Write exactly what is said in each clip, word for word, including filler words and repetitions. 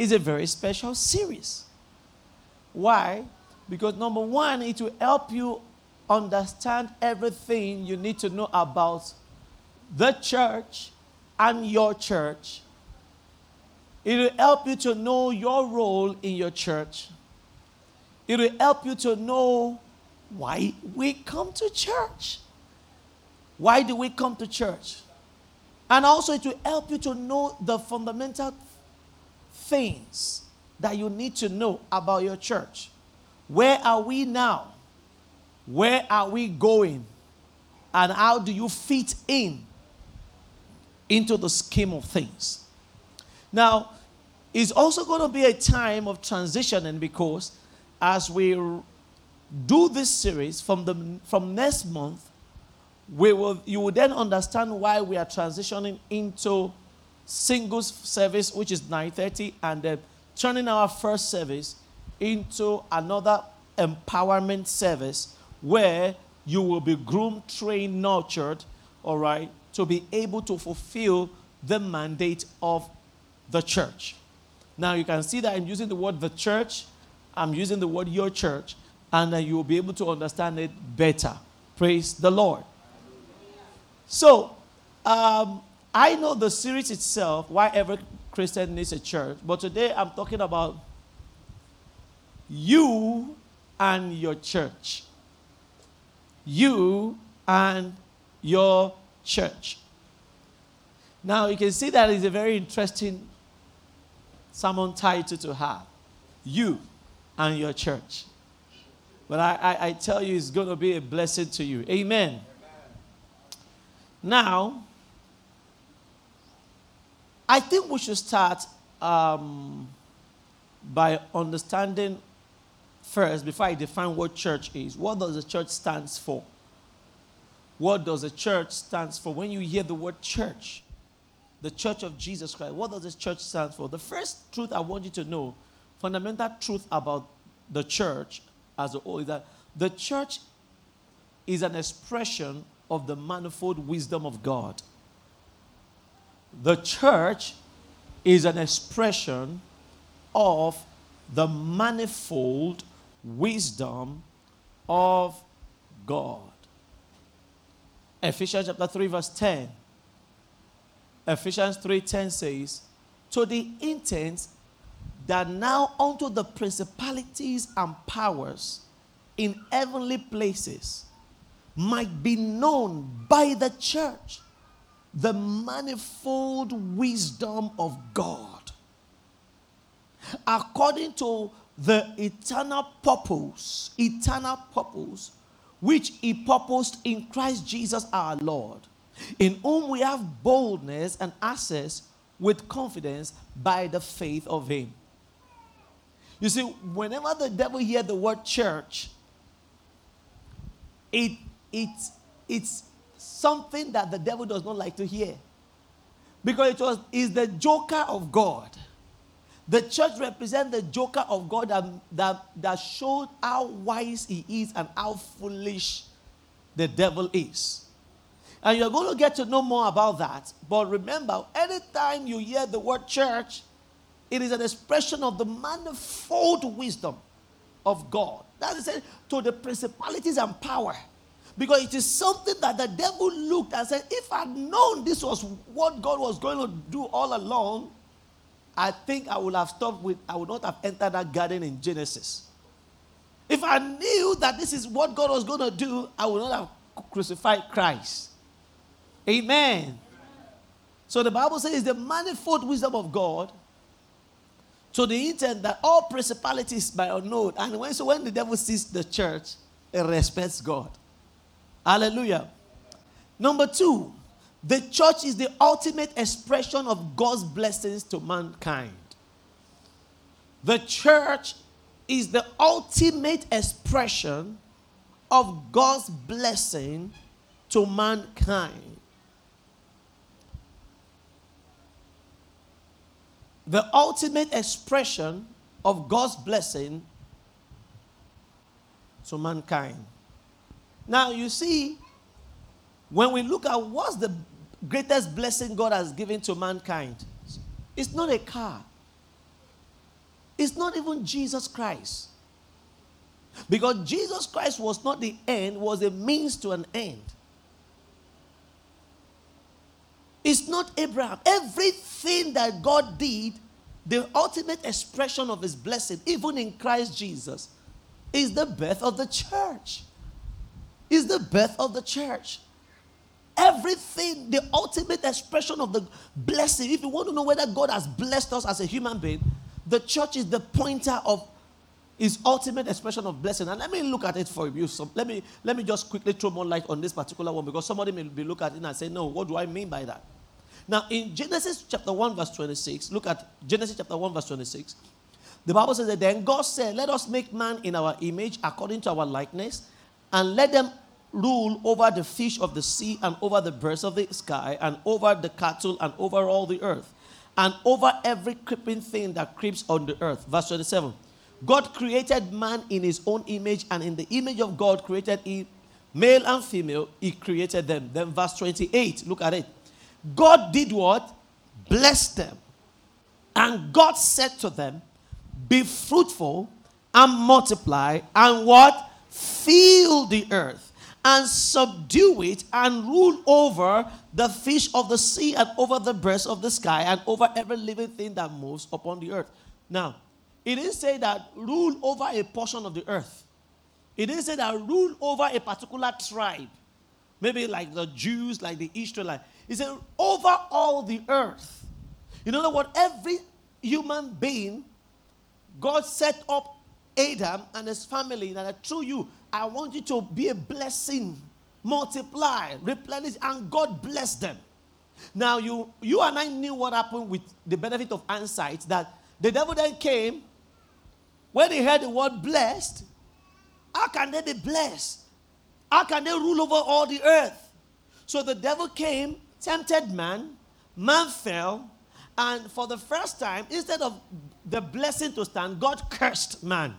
is a very special series. Why? Because number one, it will help you understand everything you need to know about the church and your church. It will help you to know your role in your church. It will help you to know why we come to church. Why do we come to church? And also it will help you to know the fundamental things that you need to know about your church. Where are we now? Where are we going? And how do you fit in into the scheme of things? Now, it's also going to be a time of transitioning, because as we do this series from the from next month, we will you will then understand why we are transitioning into singles service, which is nine thirty, and then turning our first service into another empowerment service where you will be groomed, trained, nurtured, all right, to be able to fulfill the mandate of the church. Now you can see that I'm using the word the church, I'm using the word your church, and then you will be able to understand it better. Praise the Lord. So, um, I know the series itself, why every Christian needs a church, but today I'm talking about you and your church. You and your church. Now you can see that is a very interesting sermon title to have. You and your church. But I, I, I tell you, it's going to be a blessing to you. Amen. Amen. Now, I think we should start um, by understanding first, before I define what church is, what does the church stand for? What does the church stand for? When you hear the word church, the church of Jesus Christ, what does this church stand for? The first truth I want you to know, fundamental truth about the church as a whole, is that the church is an expression of the manifold wisdom of God. The church is an expression of the manifold wisdom of God. Ephesians chapter three verse ten. Ephesians three ten says, to the intent that now unto the principalities and powers in heavenly places might be known by the church the manifold wisdom of God, according to the eternal purpose, eternal purpose, which he purposed in Christ Jesus our Lord, in whom we have boldness and access with confidence by the faith of him. You see, whenever the devil hears the word church, it, it, it's something that the devil does not like to hear. Because it was is the joker of God. The church represents the joker of God that, that, that showed how wise he is and how foolish the devil is. And you're going to get to know more about that. But remember, anytime you hear the word church, it is an expression of the manifold wisdom of God. That is it, to the principalities and power. Because it is something that the devil looked and said, if I'd known this was what God was going to do all along, I think I would have stopped with, I would not have entered that garden in Genesis. If I knew that this is what God was going to do, I would not have crucified Christ. Amen. Amen. So the Bible says the manifold wisdom of God, to the intent that all principalities by unknown. And when, so when the devil sees the church, it respects God. Hallelujah. Number two, the church is the ultimate expression of God's blessings to mankind. The church is the ultimate expression of God's blessing to mankind. The ultimate expression of God's blessing to mankind. Now, you see, when we look at what's the greatest blessing God has given to mankind, it's not a car. It's not even Jesus Christ. Because Jesus Christ was not the end, was a means to an end. It's not Abraham. Everything that God did, the ultimate expression of his blessing, even in Christ Jesus, is the birth of the church. Is the birth of the church. Everything, the ultimate expression of the blessing. If you want to know whether God has blessed us as a human being, the church is the pointer of his ultimate expression of blessing. And let me look at it for you. So let me let me just quickly throw more light on this particular one, because somebody may be looking at it and say, no, what do I mean by that? Now, in Genesis chapter one, verse twenty-six, look at Genesis chapter one, verse twenty-six. The Bible says that then God said, let us make man in our image according to our likeness, and let them rule over the fish of the sea, and over the birds of the sky, and over the cattle, and over all the earth, and over every creeping thing that creeps on the earth. Verse twenty-seven. God created man in his own image, and in the image of God created he, male and female, he created them. Then verse twenty-eight, look at it. God did what? Blessed them. And God said to them, be fruitful and multiply, and what? Fill the earth, and subdue it, and rule over the fish of the sea, and over the birds of the sky, and over every living thing that moves upon the earth. Now, it didn't say that rule over a portion of the earth. It didn't say that rule over a particular tribe. Maybe like the Jews, like the Israelites. He said, over all the earth. You know what? Every human being, God set up Adam and his family, that through you, I want you to be a blessing, multiply, replenish, and God bless them. Now, you, you and I knew what happened with the benefit of hindsight, that the devil then came, when he heard the word blessed, how can they be blessed? How can they rule over all the earth? So the devil came, tempted man, man fell, and for the first time, instead of the blessing to stand, God cursed man.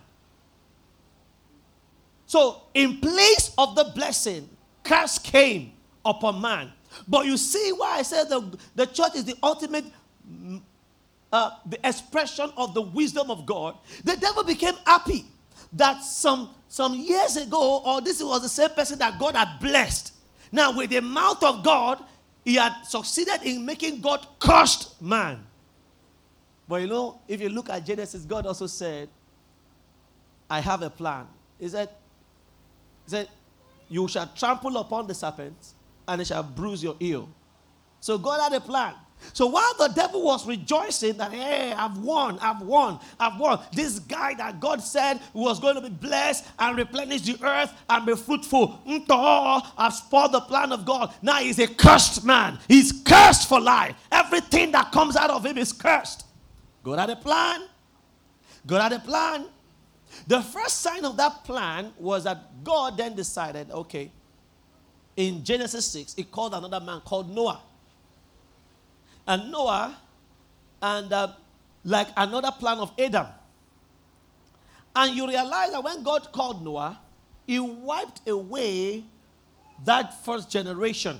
So in place of the blessing, curse came upon man. But you see why I said the, the church is the ultimate uh, the expression of the wisdom of God. The devil became happy that some, some years ago, or this was the same person that God had blessed. Now, with the mouth of God, he had succeeded in making God cursed man. But you know, if you look at Genesis, God also said, I have a plan. He said, he said, you shall trample upon the serpent, and it shall bruise your heel. So God had a plan. So while the devil was rejoicing that, hey, I've won, I've won, I've won. This guy that God said was going to be blessed and replenish the earth and be fruitful. I've spoiled the plan of God. Now he's a cursed man. He's cursed for life. Everything that comes out of him is cursed. God had a plan. God had a plan. The first sign of that plan was that God then decided, okay, in Genesis six, he called another man called Noah. And Noah, and uh, like another plan of Adam. And you realize that when God called Noah, he wiped away that first generation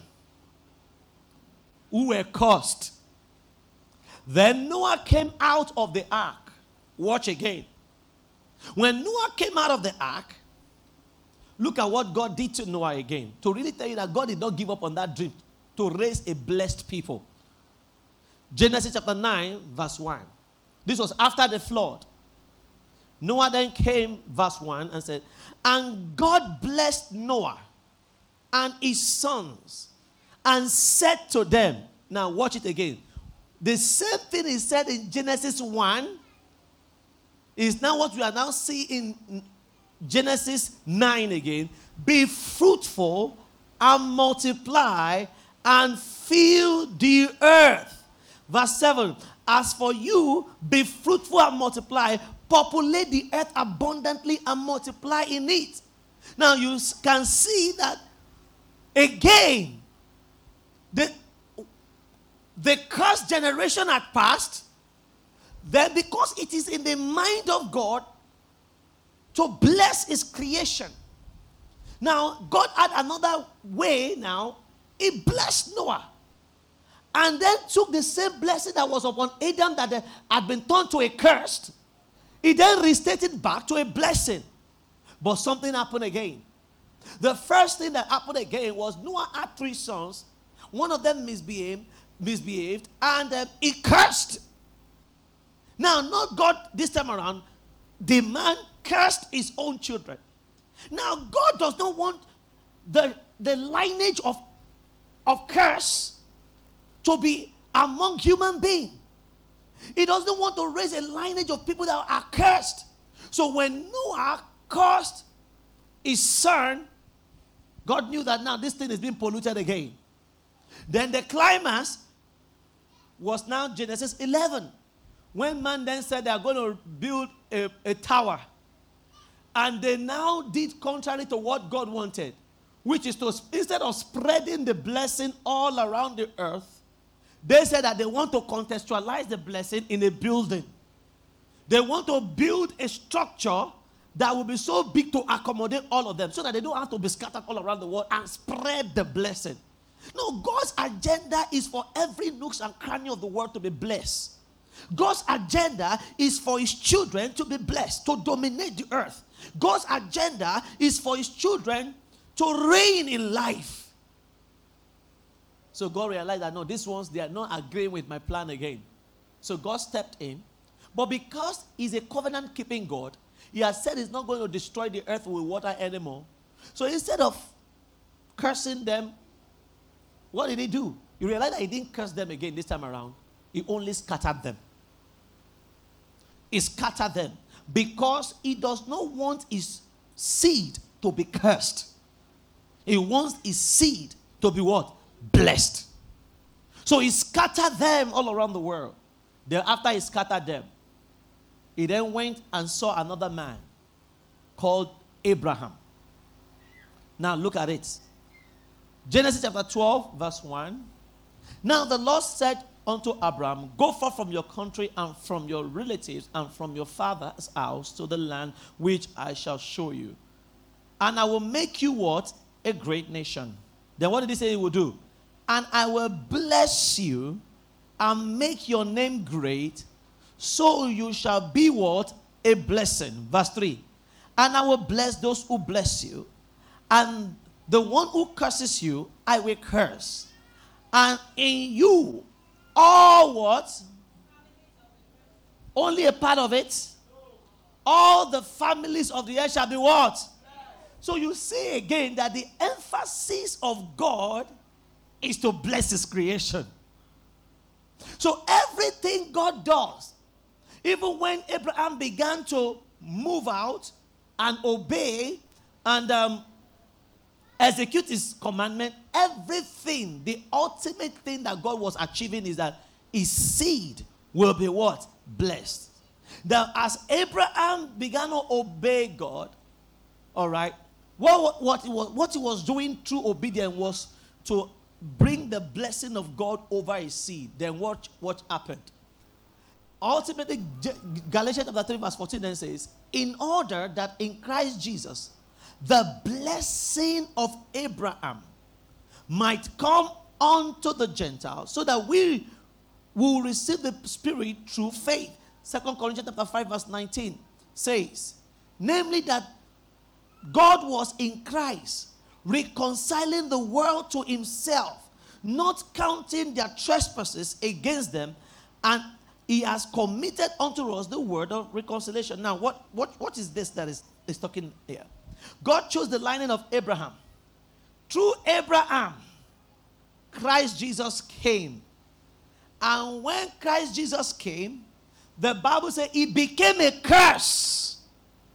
who were cursed. Then Noah came out of the ark. Watch again. When Noah came out of the ark, look at what God did to Noah again. To really tell you that God did not give up on that dream to raise a blessed people. Genesis chapter nine, verse one. This was after the flood. Noah then came, verse one, and said, and God blessed Noah and his sons and said to them, now watch it again. The same thing is said in Genesis one is now what we are now seeing in Genesis nine again. Be fruitful and multiply and fill the earth. Verse seven, as for you, be fruitful and multiply, populate the earth abundantly and multiply in it. Now you can see that again, the, the cursed generation had passed. Then because it is in the mind of God to bless his creation. Now, God had another way now. He blessed Noah. And then took the same blessing that was upon Adam that had been turned to a curse. He then restated back to a blessing. But something happened again. The first thing that happened again was Noah had three sons. One of them misbehaved, misbehaved and um, he cursed. Now, not God this time around. The man cursed his own children. Now, God does not want the, the lineage of, of curse to be among human beings. He doesn't want to raise a lineage of people that are cursed. So when Noah cursed his son, God knew that now this thing is being polluted again. Then the climax was now Genesis eleven. When man then said they are going to build a, a tower. And they now did contrary to what God wanted. Which is to, instead of spreading the blessing all around the earth, they said that they want to contextualize the blessing in a building. They want to build a structure that will be so big to accommodate all of them so that they don't have to be scattered all around the world and spread the blessing. No, God's agenda is for every nooks and cranny of the world to be blessed. God's agenda is for his children to be blessed, to dominate the earth. God's agenda is for his children to reign in life. So God realized that no, these ones, they are not agreeing with my plan again. So God stepped in. But because he's a covenant-keeping God, he has said he's not going to destroy the earth with water anymore. So instead of cursing them, what did he do? You realize that he didn't curse them again this time around. He only scattered them. He scattered them because he does not want his seed to be cursed. He wants his seed to be what? Blessed. So he scattered them all around the world. Then after he scattered them, he then went and saw another man called Abraham. Now look at it. Genesis chapter twelve, verse one. Now the Lord said unto Abraham, go forth from your country and from your relatives and from your father's house to the land which I shall show you. And I will make you what? A great nation. Then what did he say he will do? And I will bless you and make your name great, so you shall be what? A blessing. Verse three. And I will bless those who bless you, and the one who curses you, I will curse. And in you, all what? Only a part of it. All the families of the earth shall be what? So you see again that the emphasis of God is to bless his creation. So everything God does, even when Abraham began to move out and obey and um, execute his commandment, everything, the ultimate thing that God was achieving is that his seed will be what? Blessed. Now, as Abraham began to obey God, all right, what, what, he was, what he was doing through obedience was to bring the blessing of God over his seed. Then what, what happened? Ultimately, Galatians chapter three verse fourteen then says, in order that in Christ Jesus, the blessing of Abraham might come unto the Gentiles, so that we will receive the Spirit through faith. Second Corinthians chapter five verse nineteen says, namely that God was in Christ, reconciling the world to himself, not counting their trespasses against them, and he has committed unto us the word of reconciliation. Now, what, what, what is this that is, is talking here? God chose the lineage of Abraham. Through Abraham, Christ Jesus came. And when Christ Jesus came, the Bible says he became a curse,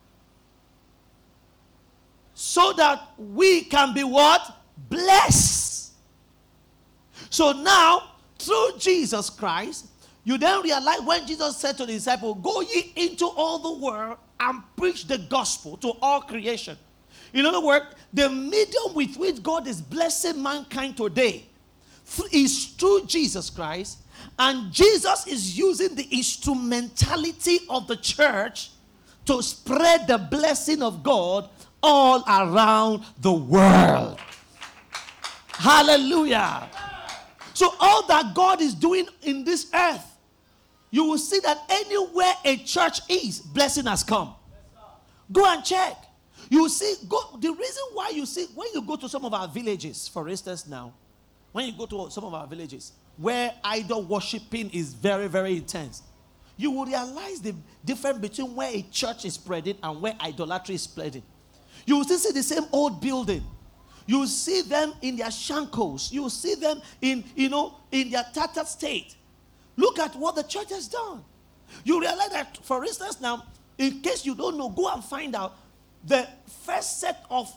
so that we can be what? Blessed. So now, through Jesus Christ, you then realize when Jesus said to the disciples, go ye into all the world and preach the gospel to all creation. In other words, the medium with which God is blessing mankind today is through Jesus Christ, and Jesus is using the instrumentality of the church to spread the blessing of God all around the world. Hallelujah. So all that God is doing in this earth you will see that anywhere a church is, blessing has come. Go and check. You will see, go, the reason why you see, when you go to some of our villages, for instance now, when you go to some of our villages, where idol worshiping is very, very intense, you will realize the difference between where a church is spreading and where idolatry is spreading. You will still see the same old building. You will see them in their shankles. You will see them in, you know, in their tattered state. Look at what the church has done. You realize that, for instance now, in case you don't know, go and find out the first set of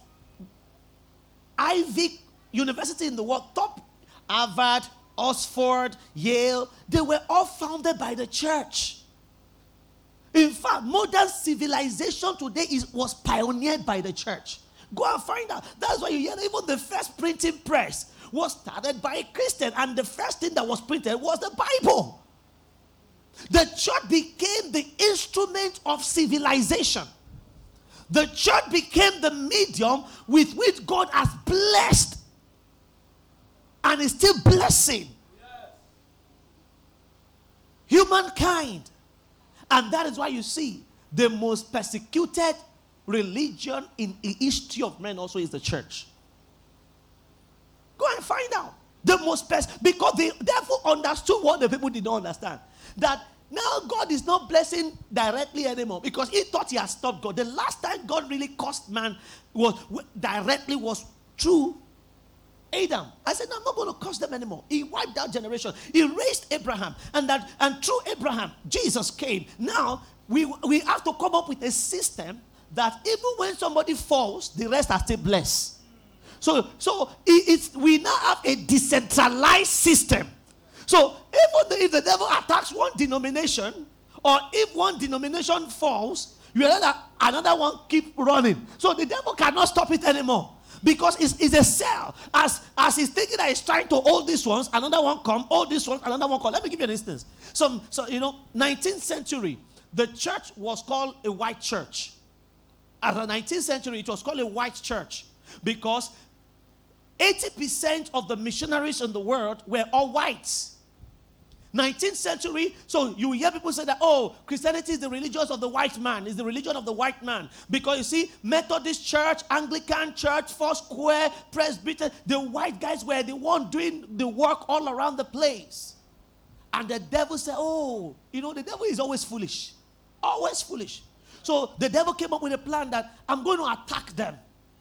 Ivy University in the world, top Harvard, Oxford, Yale, they were all founded by the church. In fact, modern civilization today is was pioneered by the church. Go and find out. That's why you hear even the first printing press was started by a Christian, and the first thing that was printed was the Bible. The church became the instrument of civilization. The church became the medium with which God has blessed and is still blessing humankind. And that is why you see the most persecuted religion in the history of men also is the church. Go and find out. The most pers- because they therefore understood what the people did not understand. That now God is not blessing directly anymore because he thought he had stopped God. The last time God really cursed man was directly was through Adam. I said, no, I'm not going to curse them anymore. He wiped out generation. He raised Abraham. And that and through Abraham, Jesus came. Now, we, we have to come up with a system that even when somebody falls, the rest are still blessed. So, so it, it's, we now have a decentralized system. So, even if the devil attacks one denomination, or if one denomination falls, you know that another one keep running. So, the devil cannot stop it anymore. Because it's, it's a cell. As, as he's thinking that he's trying to hold these ones, another one come, hold this one, another one come. Let me give you an instance. Some, so, you know, nineteenth century, the church was called a white church. At the nineteenth century, it was called a white church because eighty percent of the missionaries in the world were all whites. nineteenth century, so you hear people say that, oh, Christianity is the religion of the white man, is the religion of the white man. Because you see, Methodist Church, Anglican Church, Foursquare, Presbyterian, the white guys were the one doing the work all around the place. And the devil said, oh, you know, the devil is always foolish. Always foolish. So the devil came up with a plan that I'm going to attack them.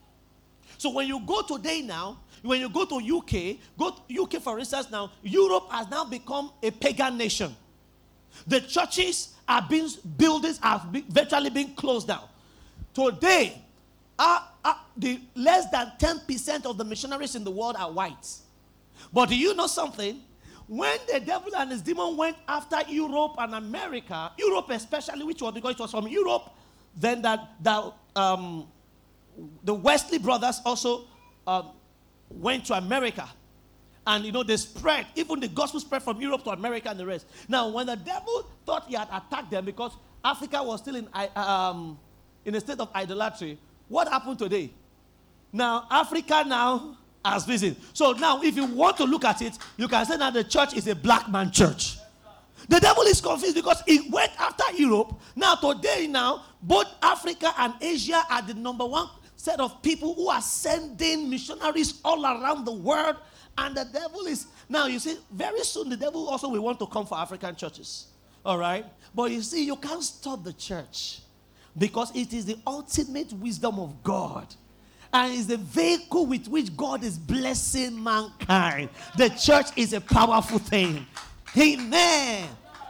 So when you go today now, when you go to U K, go to U K for instance now, Europe has now become a pagan nation. The churches are being, buildings are be, virtually being closed down. Today, uh, uh, the less than ten percent of the missionaries in the world are whites. But do you know something? When the devil and his demon went after Europe and America, Europe especially, which was because it was from Europe, then that, that um, the Wesley brothers also um, went to America. And, you know, they spread, even the gospel spread from Europe to America and the rest. Now, when the devil thought he had attacked them because Africa was still in, um, in a state of idolatry, what happened today? Now, Africa now has risen. So now, if you want to look at it, you can say that the church is a black man church. The devil is confused because he went after Europe. Now, today now, both Africa and Asia are the number one set of people who are sending missionaries all around the world. And the devil is, now you see, very soon the devil also will want to come for African churches. All right? But you see, you can't stop the church because it is the ultimate wisdom of God. And it's the vehicle with which God is blessing mankind. The church is a powerful thing. Amen.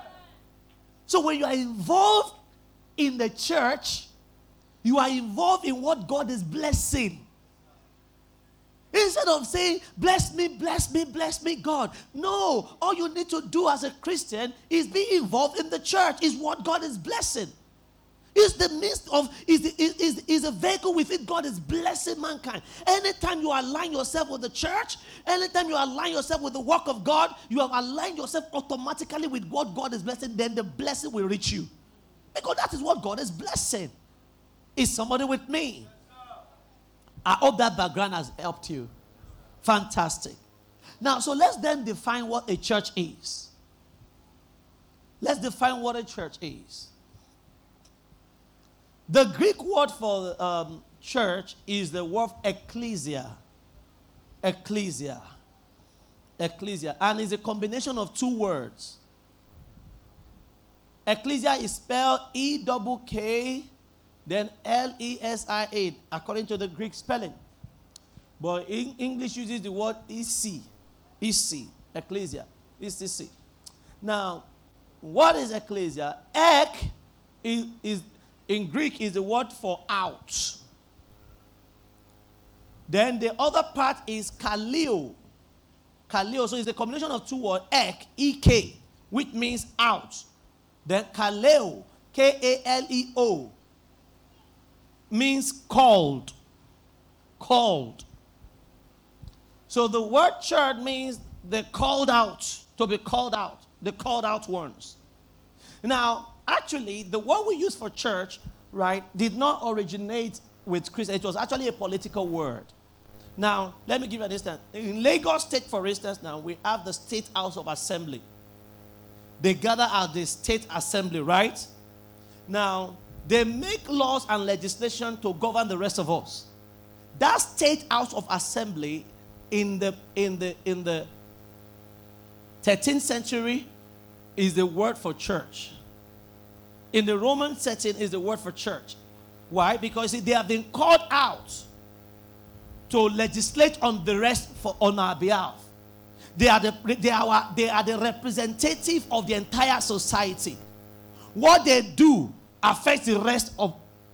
So when you are involved in the church, you are involved in what God is blessing. Instead of saying, bless me, bless me, bless me, God. No, all you need to do as a Christian is be involved in the church, is what God is blessing. Is the midst of, is the, is, is, is a vehicle with it God is blessing mankind. Anytime you align yourself with the church, anytime you align yourself with the work of God, you have aligned yourself automatically with what God is blessing, then the blessing will reach you. Because that is what God is blessing. Is somebody with me? I hope that background has helped you. Fantastic. Now, so let's then define what a church is. Let's define what a church is. The Greek word for um, church is the word ecclesia. Ecclesia. Ecclesia. And it's a combination of two words. Ecclesia is spelled E double K, then L E S I A, according to the Greek spelling. But in English uses the word E C. E C. Ecclesia. E C C. Now, what is ecclesia? Ek is, is in Greek is the word for out. Then the other part is kaleo. Kaleo. So it's a combination of two words, ek, E K, which means out. Then kaleo, K A L E O, means called. Called. So the word church means the called out, to be called out, the called out ones. Now, actually, the word we use for church, right, did not originate with Christians. It was actually a political word. Now, let me give you an instance. In Lagos State, for instance, now we have the State House of Assembly. They gather at the State Assembly, right? Now, they make laws and legislation to govern the rest of us. That State House of Assembly in the in the in the thirteenth century is the word for church. In the Roman setting is the word for church. Why? Because they have been called out to legislate on the rest for on our behalf. They are the they are they are the representative of the entire society. What they do affects the rest of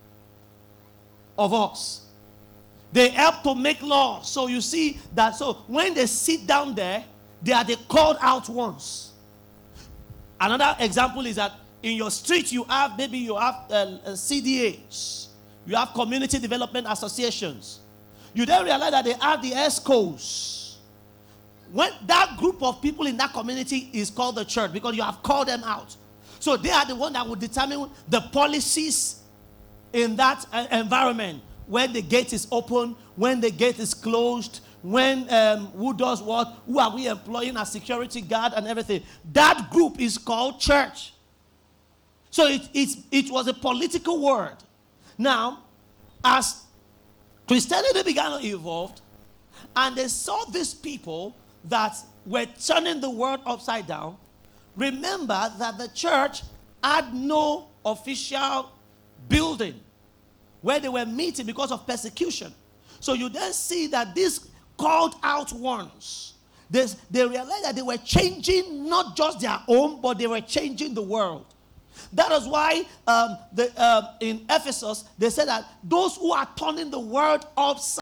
of us. They help to make laws. So you see that, so when they sit down there, they are the called out ones. Another example is that in your street you have, maybe you have uh, C D As. You have community development associations. You then realize that they have the E S C Os. When that group of people in that community is called the church, because you have called them out. So they are the one that will determine the policies in that uh, environment. When the gate is open, when the gate is closed, when um, who does what, who are we employing as security guard and everything. That group is called church. So it, it, it was a political word. Now, as Christianity began to evolve, and they saw these people that were turning the world upside down, remember that the church had no official building where they were meeting because of persecution. So you then see that these called out ones, they, they realized that they were changing not just their own, but they were changing the world. That is why um, the, uh, in Ephesus, they said that those who are turning the world upside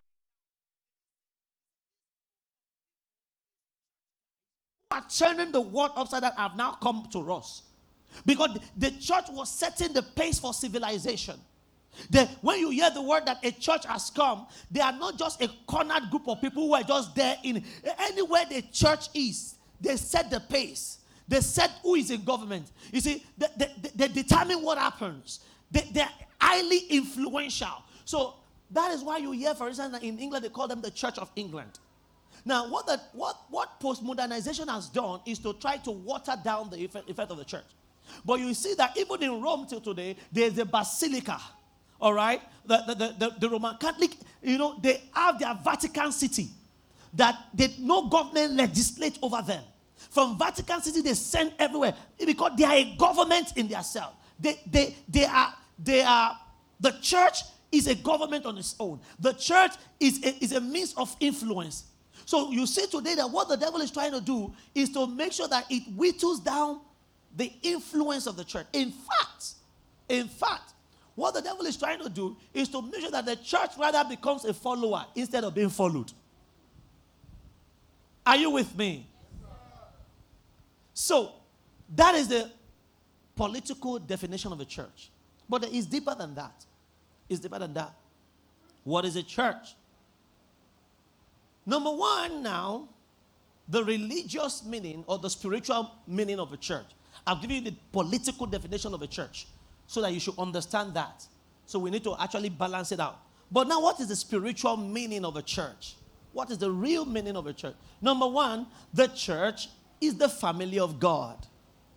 down, are turning the world upside down, have now come to us. Because the church was setting the pace for civilization. The, when you hear the word that a church has come, they are not just a cornered group of people who are just there. In anywhere the church is, they set the pace. They set who is in government. You see, they, they, they determine what happens. They, they're highly influential. So that is why you hear, for instance, in England, they call them the Church of England. Now, what, the, what, what postmodernization has done is to try to water down the effect, effect of the church. But you see that even in Rome till today, there's a basilica. All right, the, the, the, the Roman Catholic, you know, they have their Vatican City that they, no government legislate over them. From Vatican City, they send everywhere because they are a government in themselves. They, they, they are, they are, the church is a government on its own. The church is a, is a means of influence. So you see today that what the devil is trying to do is to make sure that it whittles down the influence of the church. In fact, in fact, what the devil is trying to do is to make sure that the church rather becomes a follower instead of being followed. Are you with me? So, that is the political definition of a church. But it's deeper than that. It's deeper than that. What is a church? Number one now, the religious meaning or the spiritual meaning of a church. I'll give you the political definition of a church, so that you should understand that. So we need to actually balance it out. But now, what is the spiritual meaning of a church? What is the real meaning of a church? Number one, the church is the family of God.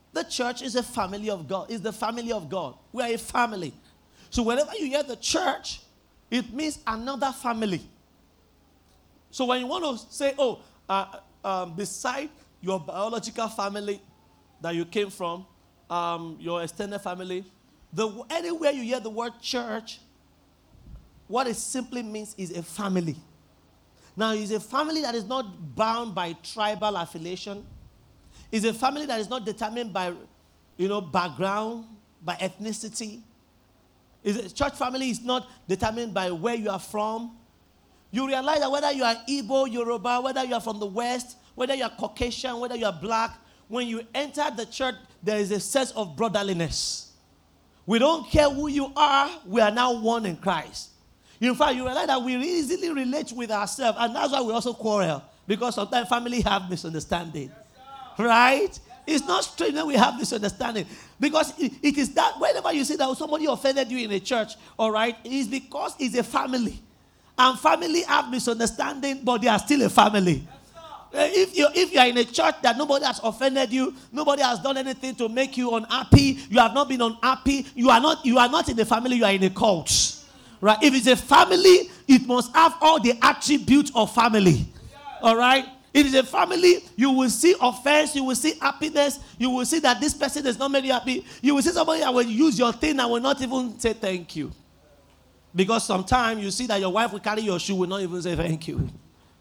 The church is a family of God. It's the family of God. We are a family. So whenever you hear the church, it means another family. So when you want to say, oh, uh, um, beside your biological family that you came from, um, your extended family, the, anywhere you hear the word church, what it simply means is a family. Now, it's a family that is not bound by tribal affiliation. It's a family that is not determined by, you know, background, by ethnicity. It's a church family is not determined by where you are from. You realize that whether you are Igbo, Yoruba, whether you are from the West, whether you are Caucasian, whether you are black, when you enter the church, there is a sense of brotherliness. We don't care who you are, we are now one in Christ. In fact, you realize that we easily relate with ourselves, and that's why we also quarrel, because sometimes family have misunderstanding. Yes, right? Yes, it's not strange that we have misunderstanding, because it, it is that whenever you see that somebody offended you in a church, all right, it is because it's a family. And family have misunderstanding, but they are still a family. If you if you are in a church that nobody has offended you, nobody has done anything to make you unhappy, you have not been unhappy, you are not you are not in the family, you are in a cult. Right? If it's a family, it must have all the attributes of family. All right? It is a family, you will see offense, you will see happiness, you will see that this person is not very happy. You will see somebody that will use your thing and will not even say thank you. Because sometimes you see that your wife will carry your shoe, will not even say thank you.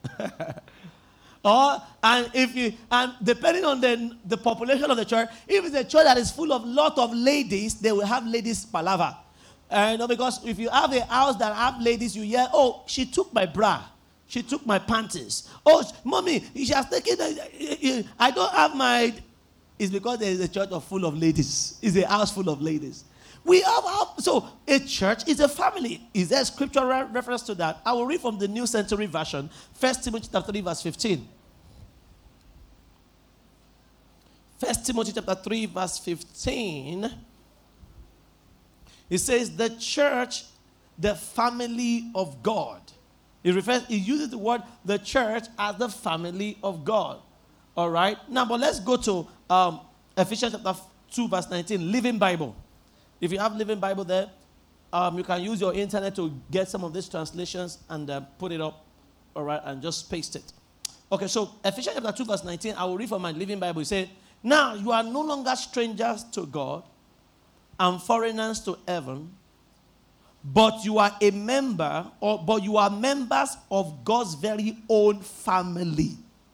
Or, and if you, and depending on the, the population of the church, if it's a church that is full of lot of ladies, they will have ladies palaver. Uh, you know, because if you have a house that have ladies, you hear, oh, she took my bra. She took my panties. Oh, mommy, she has taken, a, I don't have my, it's because there is a church of full of ladies. It's a house full of ladies. We have, so a church is a family. Is there a scriptural re- reference to that? I will read from the New Century Version, First Timothy chapter three, verse fifteen. First Timothy chapter three, verse fifteen. It says, the church, the family of God. It refers, it uses the word the church as the family of God. All right? Now, but let's go to um, Ephesians chapter two, verse nineteen, Living Bible. If you have Living Bible there, um, you can use your internet to get some of these translations and uh, put it up, all right, and just paste it. Okay, so Ephesians chapter two, verse nineteen, I will read from my Living Bible. It says, now you are no longer strangers to God and foreigners to heaven, but you are a member, or but you are members of God's very own family.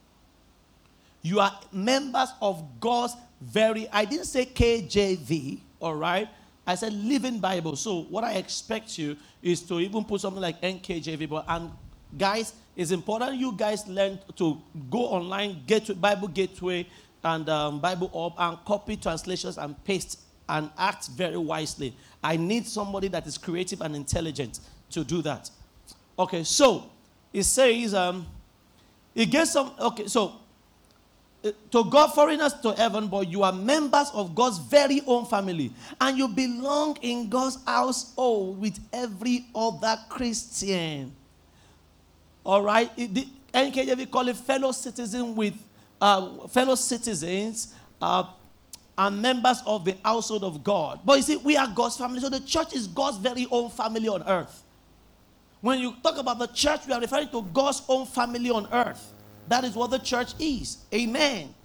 You are members of God's very, I didn't say K J V, all right? I said Living Bible. So what I expect you is to even put something like N K J V. But, and guys, it's important you guys learn to go online, get to Bible Gateway and um, Bible Hub, and copy translations and paste and act very wisely. I need somebody that is creative and intelligent to do that. Okay, so it says, um, it gets some, okay, so to God, foreigners to heaven, but you are members of God's very own family. And you belong in God's household with every other Christian. All right? It, the N K J V call it fellow citizen with, uh, fellow citizens uh, and members of the household of God. But you see, we are God's family. So the church is God's very own family on earth. When you talk about the church, we are referring to God's own family on earth. That is what the church is. Amen.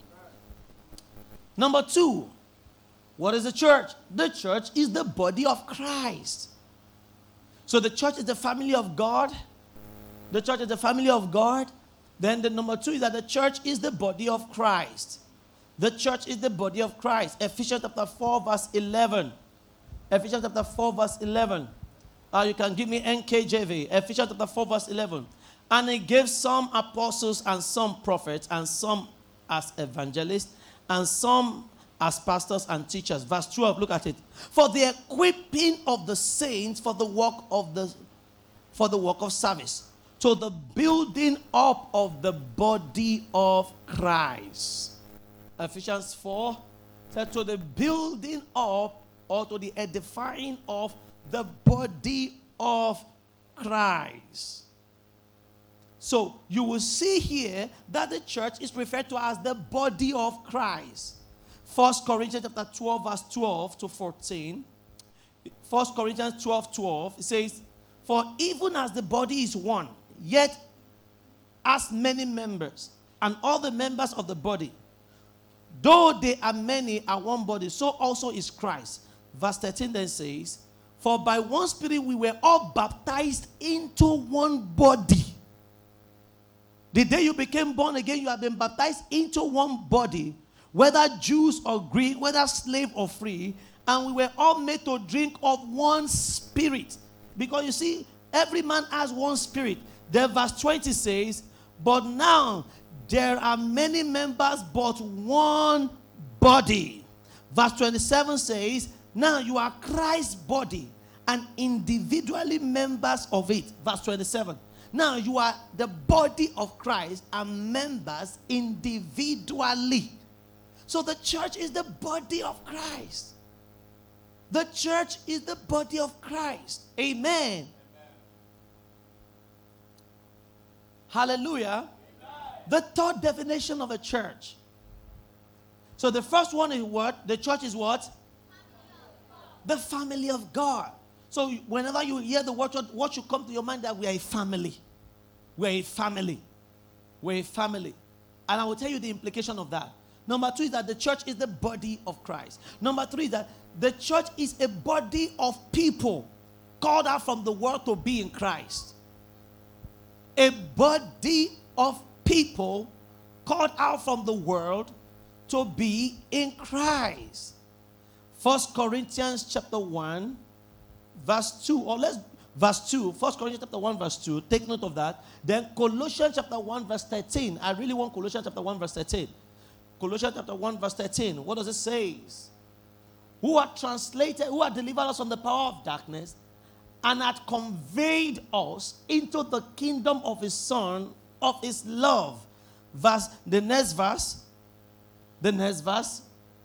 Number two, what is the church? The church is the body of Christ. So the church is the family of God. The church is the family of God. Then the number two is that the church is the body of Christ. The church is the body of Christ. Ephesians chapter four, verse eleven. Ephesians chapter four, verse eleven. Uh, you can give me N K J V. Ephesians chapter four, verse eleven. And he gave some apostles and some prophets and some as evangelists and some as pastors and teachers. Verse twelve, look at it. For the equipping of the saints for the work of the for the work of service, to the building up of the body of Christ. Ephesians four said to the building up or to the edifying of the body of Christ. So you will see here that the church is referred to as the body of Christ. First Corinthians chapter twelve, verse twelve to fourteen. First Corinthians twelve, twelve. It says, for even as the body is one, yet as many members, and all the members of the body, though they are many, are one body, so also is Christ. Verse thirteen then says, for by one Spirit we were all baptized into one body. The day you became born again, you have been baptized into one body, whether Jews or Greek, whether slave or free, and we were all made to drink of one Spirit. Because you see, every man has one Spirit. Then verse twenty says, but now there are many members, but one body. Verse twenty-seven says, now you are Christ's body and individually members of it. Verse twenty-seven. Now you are the body of Christ and members individually. So the church is the body of Christ. The church is the body of Christ. Amen. Amen. Hallelujah. Amen. The third definition of a church. So the first one is what? The church is what? The family of God. So whenever you hear the word, what should come to your mind? That we are a family. We are a family. We're a family. And I will tell you the implication of that. Number two is that the church is the body of Christ. Number three is that the church is a body of people called out from the world to be in Christ. A body of people called out from the world to be in Christ. First Corinthians chapter one, verse two, or let's verse two. First Corinthians chapter one, verse two. Take note of that. Then Colossians chapter one, verse thirteen. I really want Colossians chapter one, verse thirteen. Colossians chapter one, verse thirteen. What does it say? Who are translated, who are delivered us from the power of darkness, and had conveyed us into the kingdom of his Son, of his love. Verse, the next verse, the next verse.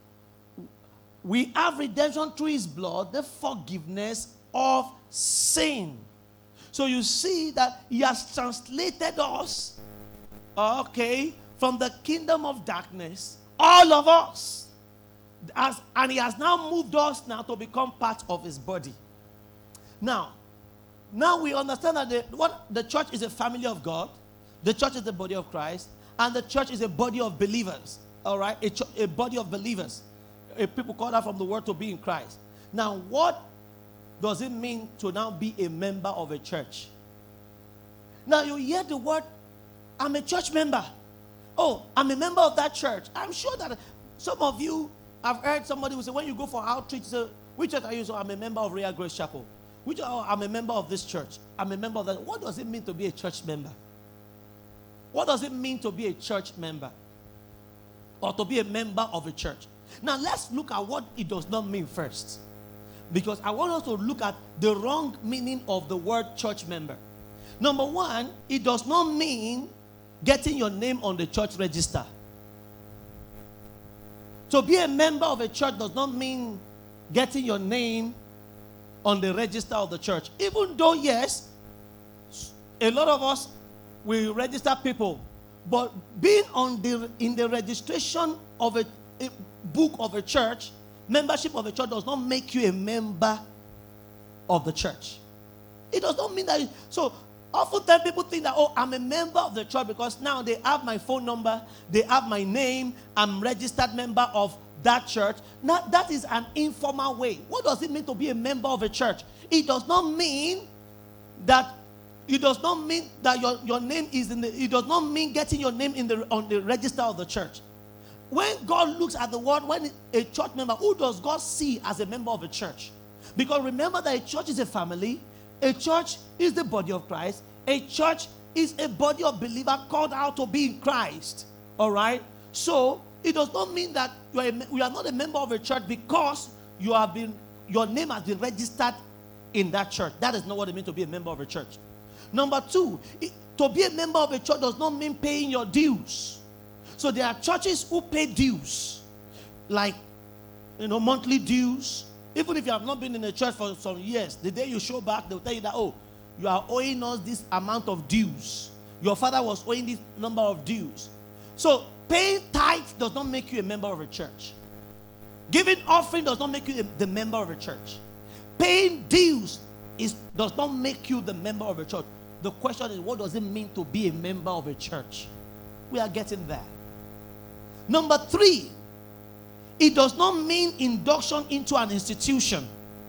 We have redemption through his blood, the forgiveness of sin. So you see that he has translated us, okay, from the kingdom of darkness, all of us, as, and he has now moved us now to become part of his body. Now, now we understand that the, what the church is a family of God, the church is the body of Christ, and the church is a body of believers. All right, a, ch- a body of believers. A people called out from the world to be in Christ. Now, what does it mean to now be a member of a church? Now, you hear the word, I'm a church member. Oh, I'm a member of that church. I'm sure that some of you have heard somebody who say, when you go for outreach, say, which church are you? So I'm a member of Royal Grace Chapel. Which, oh, I'm a member of this church. I'm a member of that. What does it mean to be a church member? What does it mean to be a church member? Or to be a member of a church? Now, let's look at what it does not mean first. Because I want us to look at the wrong meaning of the word church member. Number one, it does not mean getting your name on the church register. To be a member of a church does not mean getting your name on the register of the church. Even though, yes, a lot of us will register people. But being on the in the registration of a, a book of a church, membership of a church does not make you a member of the church. It does not mean that. You, so oftentimes people think that, oh, I'm a member of the church because now they have my phone number, they have my name, I'm registered member of that church. Now that is an informal way. What does it mean to be a member of a church? It does not mean that. It does not mean that your, your name is in the. It does not mean getting your name in the on the register of the church. When God looks at the word, when a church member, who does God see as a member of a church? Because remember that a church is a family. A church is the body of Christ. A church is a body of believers called out to be in Christ. All right. So it does not mean that you are, a, you are not a member of a church because you have been your name has been registered in that church. That is not what it means to be a member of a church. Number two, it, to be a member of a church does not mean paying your dues. So there are churches who pay dues, like, you know, monthly dues. Even if you have not been in a church for some years, the day you show back, they'll tell you that, oh, you are owing us this amount of dues. Your father was owing this number of dues. So paying tithes does not make you a member of a church. Giving offering does not make you the member of a church. Paying dues is, does not make you the member of a church. The question is, what does it mean to be a member of a church? We are getting there. Number three, it does not mean induction into an institution.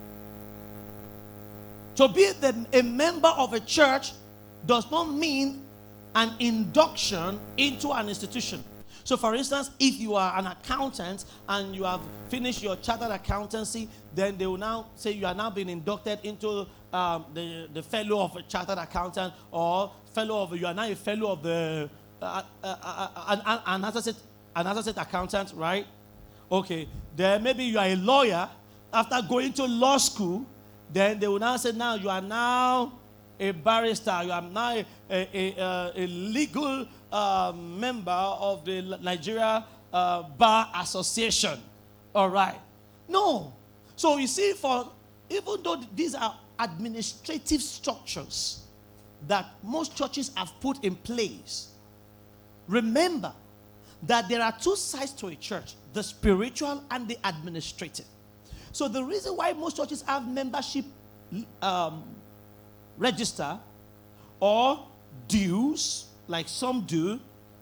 To be the, a member of a church does not mean an induction into an institution. So for instance, if you are an accountant and you have finished your chartered accountancy, then they will now say you are now being inducted into um, the, the fellow of a chartered accountant, or fellow of, you are now a fellow of the, uh, uh, uh, uh, an, an, associate, an associate accountant, right? Okay, then maybe you are a lawyer. After going to law school, then they will now say, now you are now a barrister, you are now a, a, a, uh, a legal uh, member of the Nigeria uh, Bar Association. All right. No. So you see, for even though these are administrative structures that most churches have put in place, remember that there are two sides to a church, the spiritual and the administrative. So the reason why most churches have membership um, register or dues, like some do,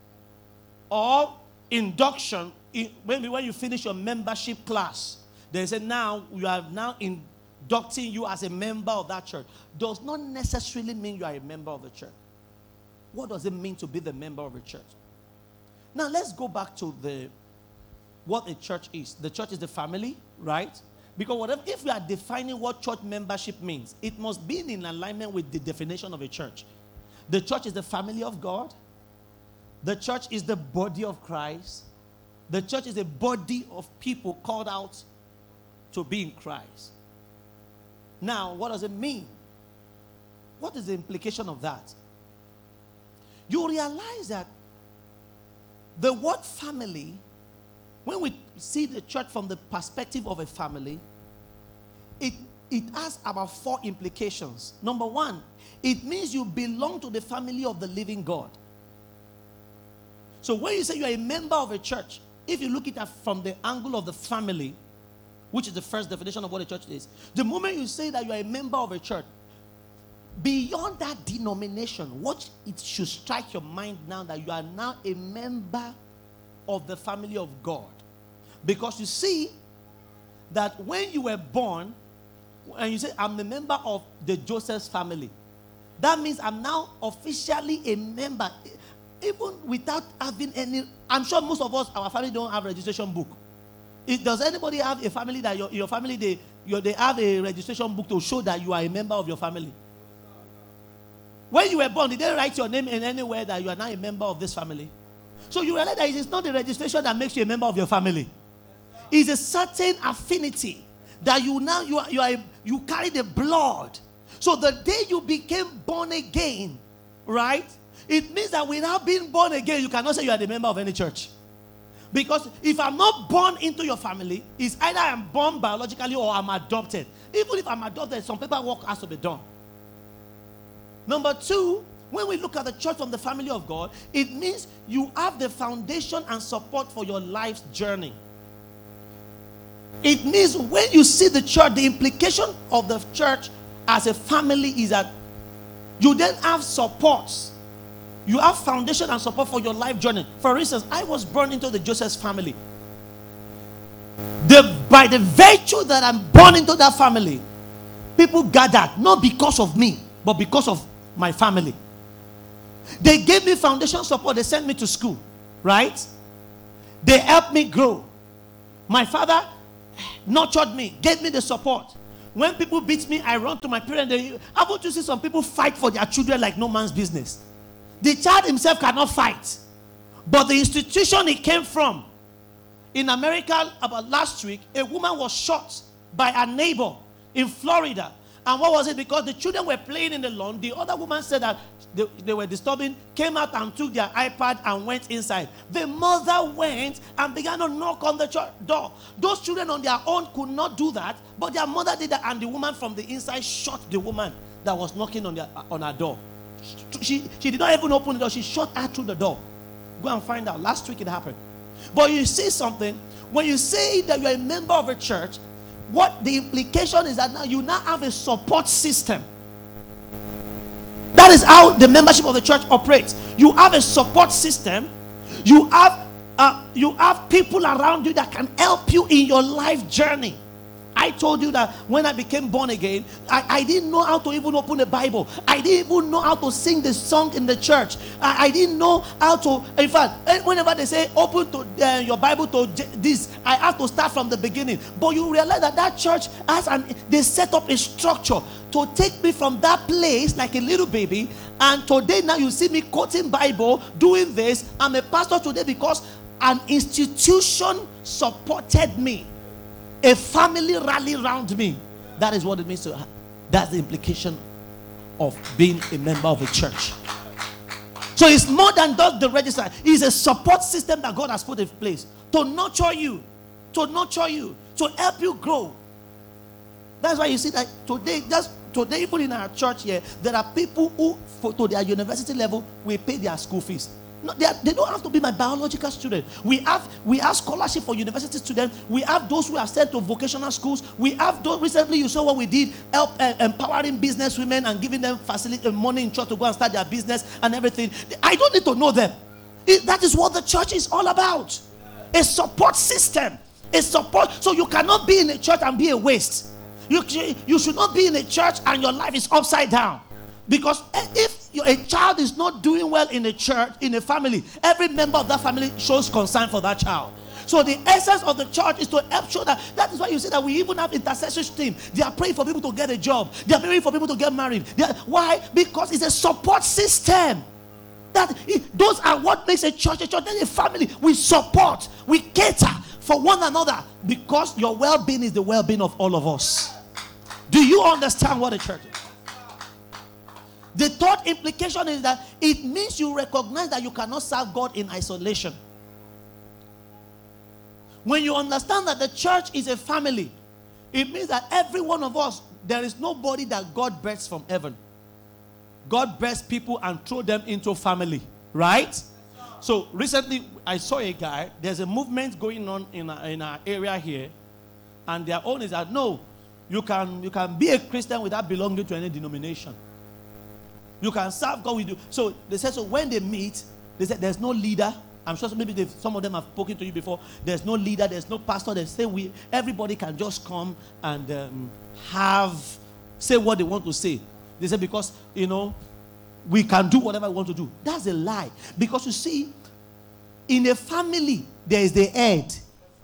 or induction, maybe when you finish your membership class, they say now you are now inducting you as a member of that church, does not necessarily mean you are a member of the church. What does it mean to be the member of a church? Now let's go back to the what a church is. The church is the family, right? Because whatever, if we are defining what church membership means, it must be in alignment with the definition of a church. The church is the family of God. The church is the body of Christ. The church is a body of people called out to be in Christ. Now, what does it mean? What is the implication of that? You realize that the word family, when we see the church from the perspective of a family, it, it has about four implications. Number one, it means you belong to the family of the living God. So when you say you are a member of a church, if you look at it from the angle of the family, which is the first definition of what a church is, the moment you say that you are a member of a church, beyond that denomination, what it should strike your mind now that you are now a member of the family of God. Because you see that when you were born, and you say, I'm a member of the Joseph's family, that means I'm now officially a member, even without having any. I'm sure most of us, our family don't have a registration book. It, does anybody have a family that your, your family, they, your, they have a registration book to show that you are a member of your family? When you were born, did they write your name in anywhere that you are now a member of this family? So you realize that it is not the registration that makes you a member of your family. It's a certain affinity that you now you are, you are you carry the blood. So the day you became born again, right? It means that without being born again, you cannot say you are the member of any church. Because if I'm not born into your family, it's either I'm born biologically or I'm adopted. Even if I'm adopted, some paperwork has to be done. Number two, when we look at the church from the family of God, it means you have the foundation and support for your life's journey. It means when you see the church, the implication of the church as a family is that you then have supports. You have foundation and support for your life journey. For instance, I was born into the Joseph's family. The, by the virtue that I'm born into that family, people gathered, not because of me, but because of my family. They gave me foundation support. They sent me to school, right? They helped me grow. My father nurtured me, gave me the support. When people beat me, I run to my parents. They, how about you see some people fight for their children like no man's business? The child himself cannot fight, but the institution he came from. In America, about last week, a woman was shot by a neighbor in Florida. And what was it? Because the children were playing in the lawn. The other woman said that they, they were disturbing, came out and took their iPad and went inside. The mother went and began to knock on the church door. Those children on their own could not do that, but their mother did that, and the woman from the inside shot the woman that was knocking on, their, on her door. She, she did not even open the door. She shot her through the door. Go and find out. Last week it happened. But you see something, when you say that you're a member of a church, what the implication is that now you now have a support system. That is how the membership of the church operates. You have a support system. You have uh, you have people around you that can help you in your life journey. I told you that when I became born again, I, I didn't know how to even open the Bible. I didn't even know how to sing the song in the church. I, I didn't know how to, in fact, whenever they say open to uh, your Bible to this, I have to start from the beginning. But you realize that that church has an, they set up a structure to take me from that place like a little baby. And today now you see me quoting Bible, doing this. I'm a pastor today because an institution supported me. A family rally around me. That is what it means to have. That's the implication of being a member of a church. So it's more than just the register. It's a support system that God has put in place to nurture you, to nurture you, to help you grow. That's why you see that today, just today, even in our church here, there are people who, for, to their university level, we pay their school fees. No, they, are, they don't have to be my biological student. We have we have scholarship for university students. We have those who are sent to vocational schools. We have those. Recently, you saw what we did, help uh, empowering business women and giving them facility uh, money in church to go and start their business and everything. I don't need to know them. It, that is what the church is all about. A support system. A support. So you cannot be in a church and be a waste. You, you should not be in a church and your life is upside down. Because if a child is not doing well in a church, in a family, every member of that family shows concern for that child. So the essence of the church is to help show that. That is why you see that we even have intercessory team. They are praying for people to get a job. They are praying for people to get married. Are, why? Because it's a support system. That it, those are what makes a church a church. Then a family. We support. We cater for one another because your well-being is the well-being of all of us. Do you understand what a church is? The third implication is that it means you recognize that you cannot serve God in isolation. When you understand that the church is a family, it means that every one of us, there is nobody that God births from heaven. God births people and throw them into family, right? So recently I saw a guy, there's a movement going on in our, in our area here, and their own is that no, you can, you can be a Christian without belonging to any denomination. You can serve God with you. So they said, so when they meet, they said there's no leader. I'm sure maybe some of them have spoken to you before. There's no leader, there's no pastor. They say we everybody can just come and um, have say what they want to say. They say because you know we can do whatever we want to do. That's a lie. Because you see, in a family, there is the head.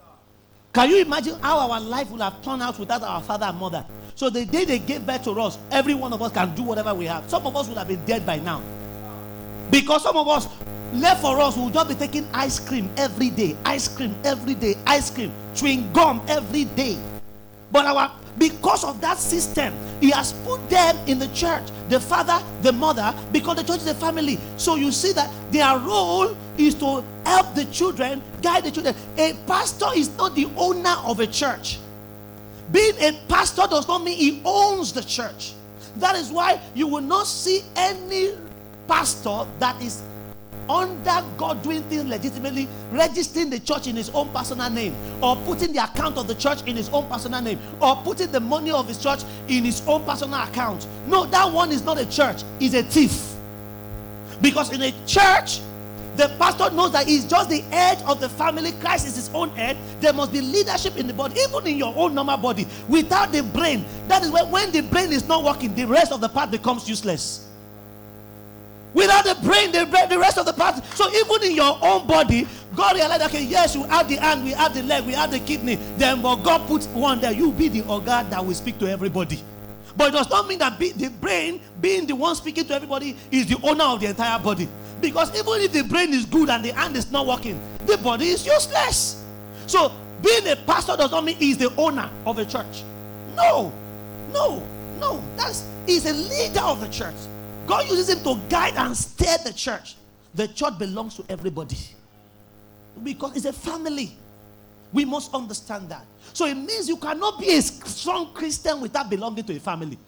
Can you imagine how our life would have turned out without our father and mother? So the day they gave birth to us, every one of us can do whatever we have. Some of us would have been dead by now. Because some of us, left for us, will just be taking ice cream every day. Ice cream every day. Ice cream. Chewing gum every day. But our because of that system, he has put them in the church. The father, the mother, because the church is a family. So you see that their role is to help the children, guide the children. A pastor is not the owner of a church. Being a pastor does not mean he owns the church. That is why you will not see any pastor that is under God doing things legitimately, registering the church in his own personal name, or putting the account of the church in his own personal name, or putting the money of his church in his own personal account. No, that one is not a church, he's a thief. Because in a church, the pastor knows that he's just the head of the family. Christ is his own head. There must be leadership in the body, even in your own normal body. Without the brain, that is when, when the brain is not working, the rest of the part becomes useless. Without the brain, the, the rest of the part. So even in your own body, God realized, okay, yes, we have the hand, we have the leg, we have the kidney. Then but God puts one there. You be the organ that will speak to everybody. But it does not mean that be, the brain, being the one speaking to everybody, is the owner of the entire body. Because even if the brain is good and the hand is not working, the body is useless. So being a pastor does not mean he's the owner of a church. No, no, no. That's he's a leader of the church. God uses him to guide and steer the church. The church belongs to everybody. Because it's a family. We must understand that. So it means you cannot be a strong Christian without belonging to a family.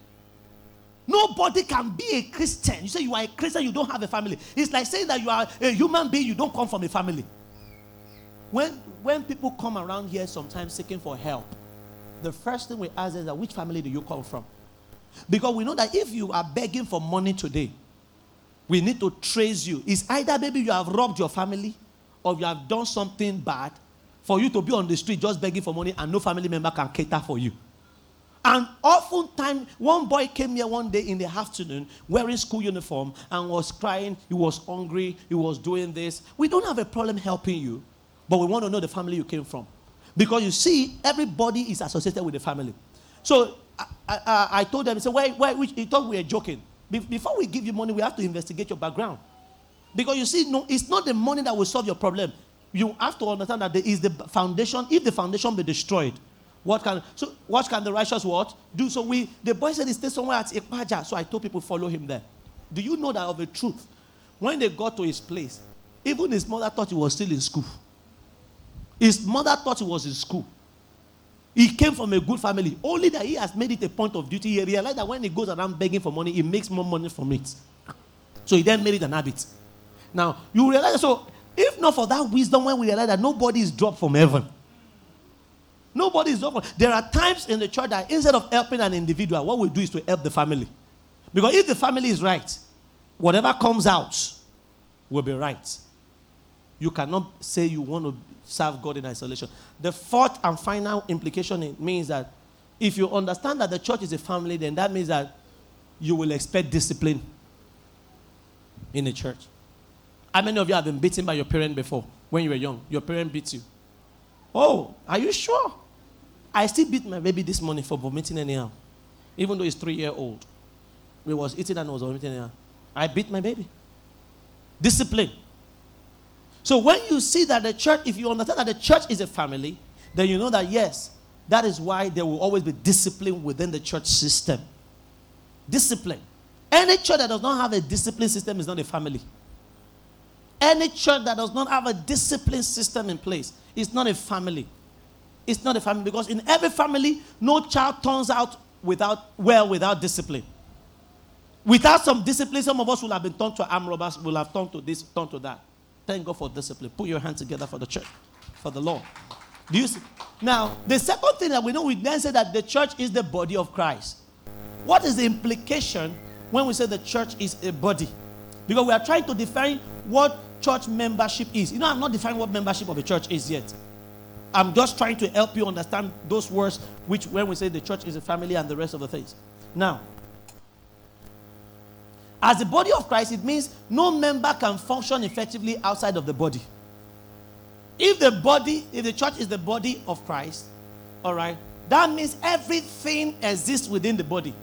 Nobody can be a Christian. You say you are a Christian, you don't have a family. It's like saying that you are a human being, you don't come from a family. when, when people come around here sometimes seeking for help, the first thing we ask is that which family do you come from? Because we know that if you are begging for money today, we need to trace you. It's either maybe you have robbed your family or you have done something bad for you to be on the street just begging for money and no family member can cater for you. And oftentimes, one boy came here one day in the afternoon wearing school uniform and was crying. He was hungry. He was doing this. We don't have a problem helping you, but we want to know the family you came from. Because you see, everybody is associated with the family. So I, I, I told them, he said, why, why, which, he thought we were joking. Be, before we give you money, we have to investigate your background. Because you see, no, it's not the money that will solve your problem. You have to understand that there is the foundation. If the foundation be destroyed, what can so what can the righteous what do? So we the boy said he stayed somewhere at Ekpaja. So I told people follow him there. Do you know that of the truth? When they got to his place, even his mother thought he was still in school. His mother thought he was in school. He came from a good family. Only that he has made it a point of duty. He realized that when he goes around begging for money, he makes more money from it. So he then made it an habit. Now, you realize, so if not for that wisdom, when we realize that nobody is dropped from heaven. Nobody is dropped from There are times in the church that instead of helping an individual, what we do is to help the family. Because if the family is right, whatever comes out will be right. You cannot say you want to serve God in isolation. The fourth and final implication it means that if you understand that the church is a family, then that means that you will expect discipline in the church. How many of you have been beaten by your parent before when you were young? Your parent beat you. Oh, are you sure? I still beat my baby this morning for vomiting anyhow. Even though he's three years old. He was eating and was vomiting anyhow. I beat my baby. Discipline. So when you see that the church, if you understand that the church is a family, then you know that yes, that is why there will always be discipline within the church system. Discipline. Any church that does not have a discipline system is not a family. Any church that does not have a discipline system in place is not a family. It's not a family because in every family, no child turns out without well without discipline. Without some discipline, some of us will have been turned to armed robbers, will have turned to this, turned to that. Thank God for discipline. Put your hands together for the church, for the Lord. Do you see? Now, the second thing that we know, we then say that the church is the body of Christ. What is the implication when we say the church is a body? Because we are trying to define what church membership is. You know, I'm not defining what membership of a church is yet. I'm just trying to help you understand those words, which when we say the church is a family and the rest of the things. Now, as the body of Christ, it means no member can function effectively outside of the body. If the body, if the church is the body of Christ, all right, that means everything exists within the body.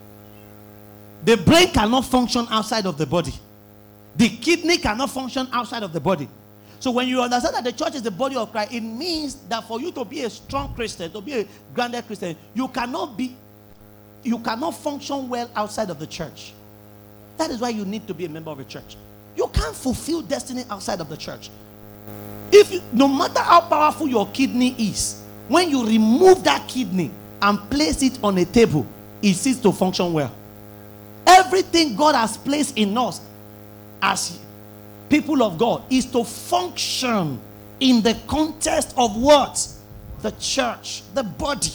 The brain cannot function outside of the body. The kidney cannot function outside of the body. So when you understand that the church is the body of Christ, it means that for you to be a strong Christian, to be a grounded Christian, you cannot be, you cannot function well outside of the church. That is why you need to be a member of a church. You can't fulfill destiny outside of the church. If you, no matter how powerful your kidney is, when you remove that kidney and place it on a table, it ceases to function well. Everything God has placed in us as people of God is to function in the context of what? The church, the body.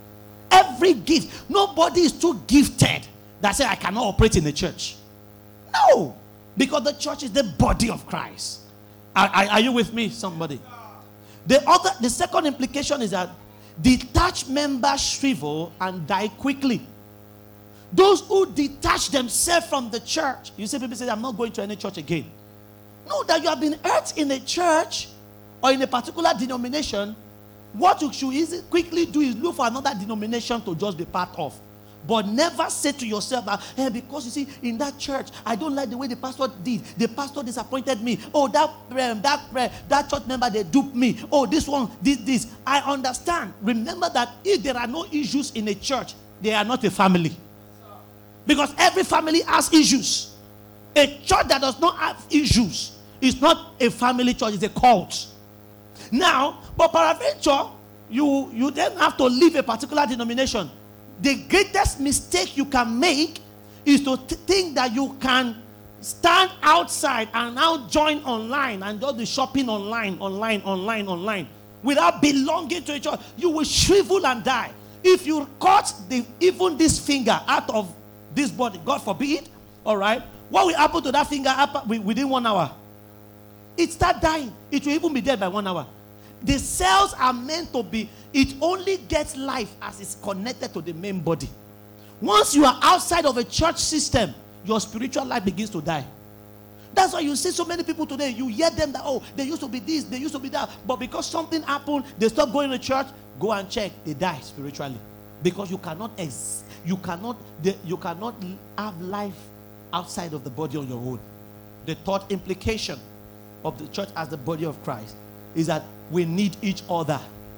Every gift. Nobody is too gifted that say I cannot operate in the church. No, because the church is the body of Christ. Are, are, are you with me, somebody? The other, the second implication is that detached members shrivel and die quickly. Those who detach themselves from the church. You see people say, I'm not going to any church again. No, that you have been hurt in a church or in a particular denomination. What you should easily, quickly do is look for another denomination to just be part of. But never say to yourself that, hey, because you see, in that church, I don't like the way the pastor did. The pastor disappointed me. Oh, that um, that uh, that church member, they duped me. Oh, this one did this. I understand. Remember that if there are no issues in a church, they are not a family. Because every family has issues. A church that does not have issues is not a family church, it's a cult. Now, but peradventure, you, you then have to leave a particular denomination. The greatest mistake you can make is to th- think that you can stand outside and now join online and just be shopping online, online, online, online. without belonging to a church, you will shrivel and die. If you cut the, even this finger out of this body, God forbid, all right, what will happen to that finger within one hour? It start dying. It will even be dead by one hour. The cells are meant to be, it only gets life as it's connected to the main body. Once you are outside of a church system, your spiritual life begins to die. That's why you see so many people today, you hear them that, oh, they used to be this, they used to be that, but because something happened, they stop going to church. Go and check, they die spiritually. Because you cannot ex- you cannot they, you cannot have life outside of the body on your own. The third implication of the church as the body of Christ is that we need each other.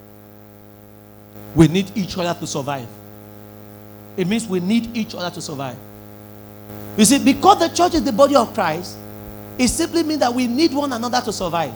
We need each other to survive. It means we need each other to survive. You see, because the church is the body of Christ, it simply means that we need one another to survive.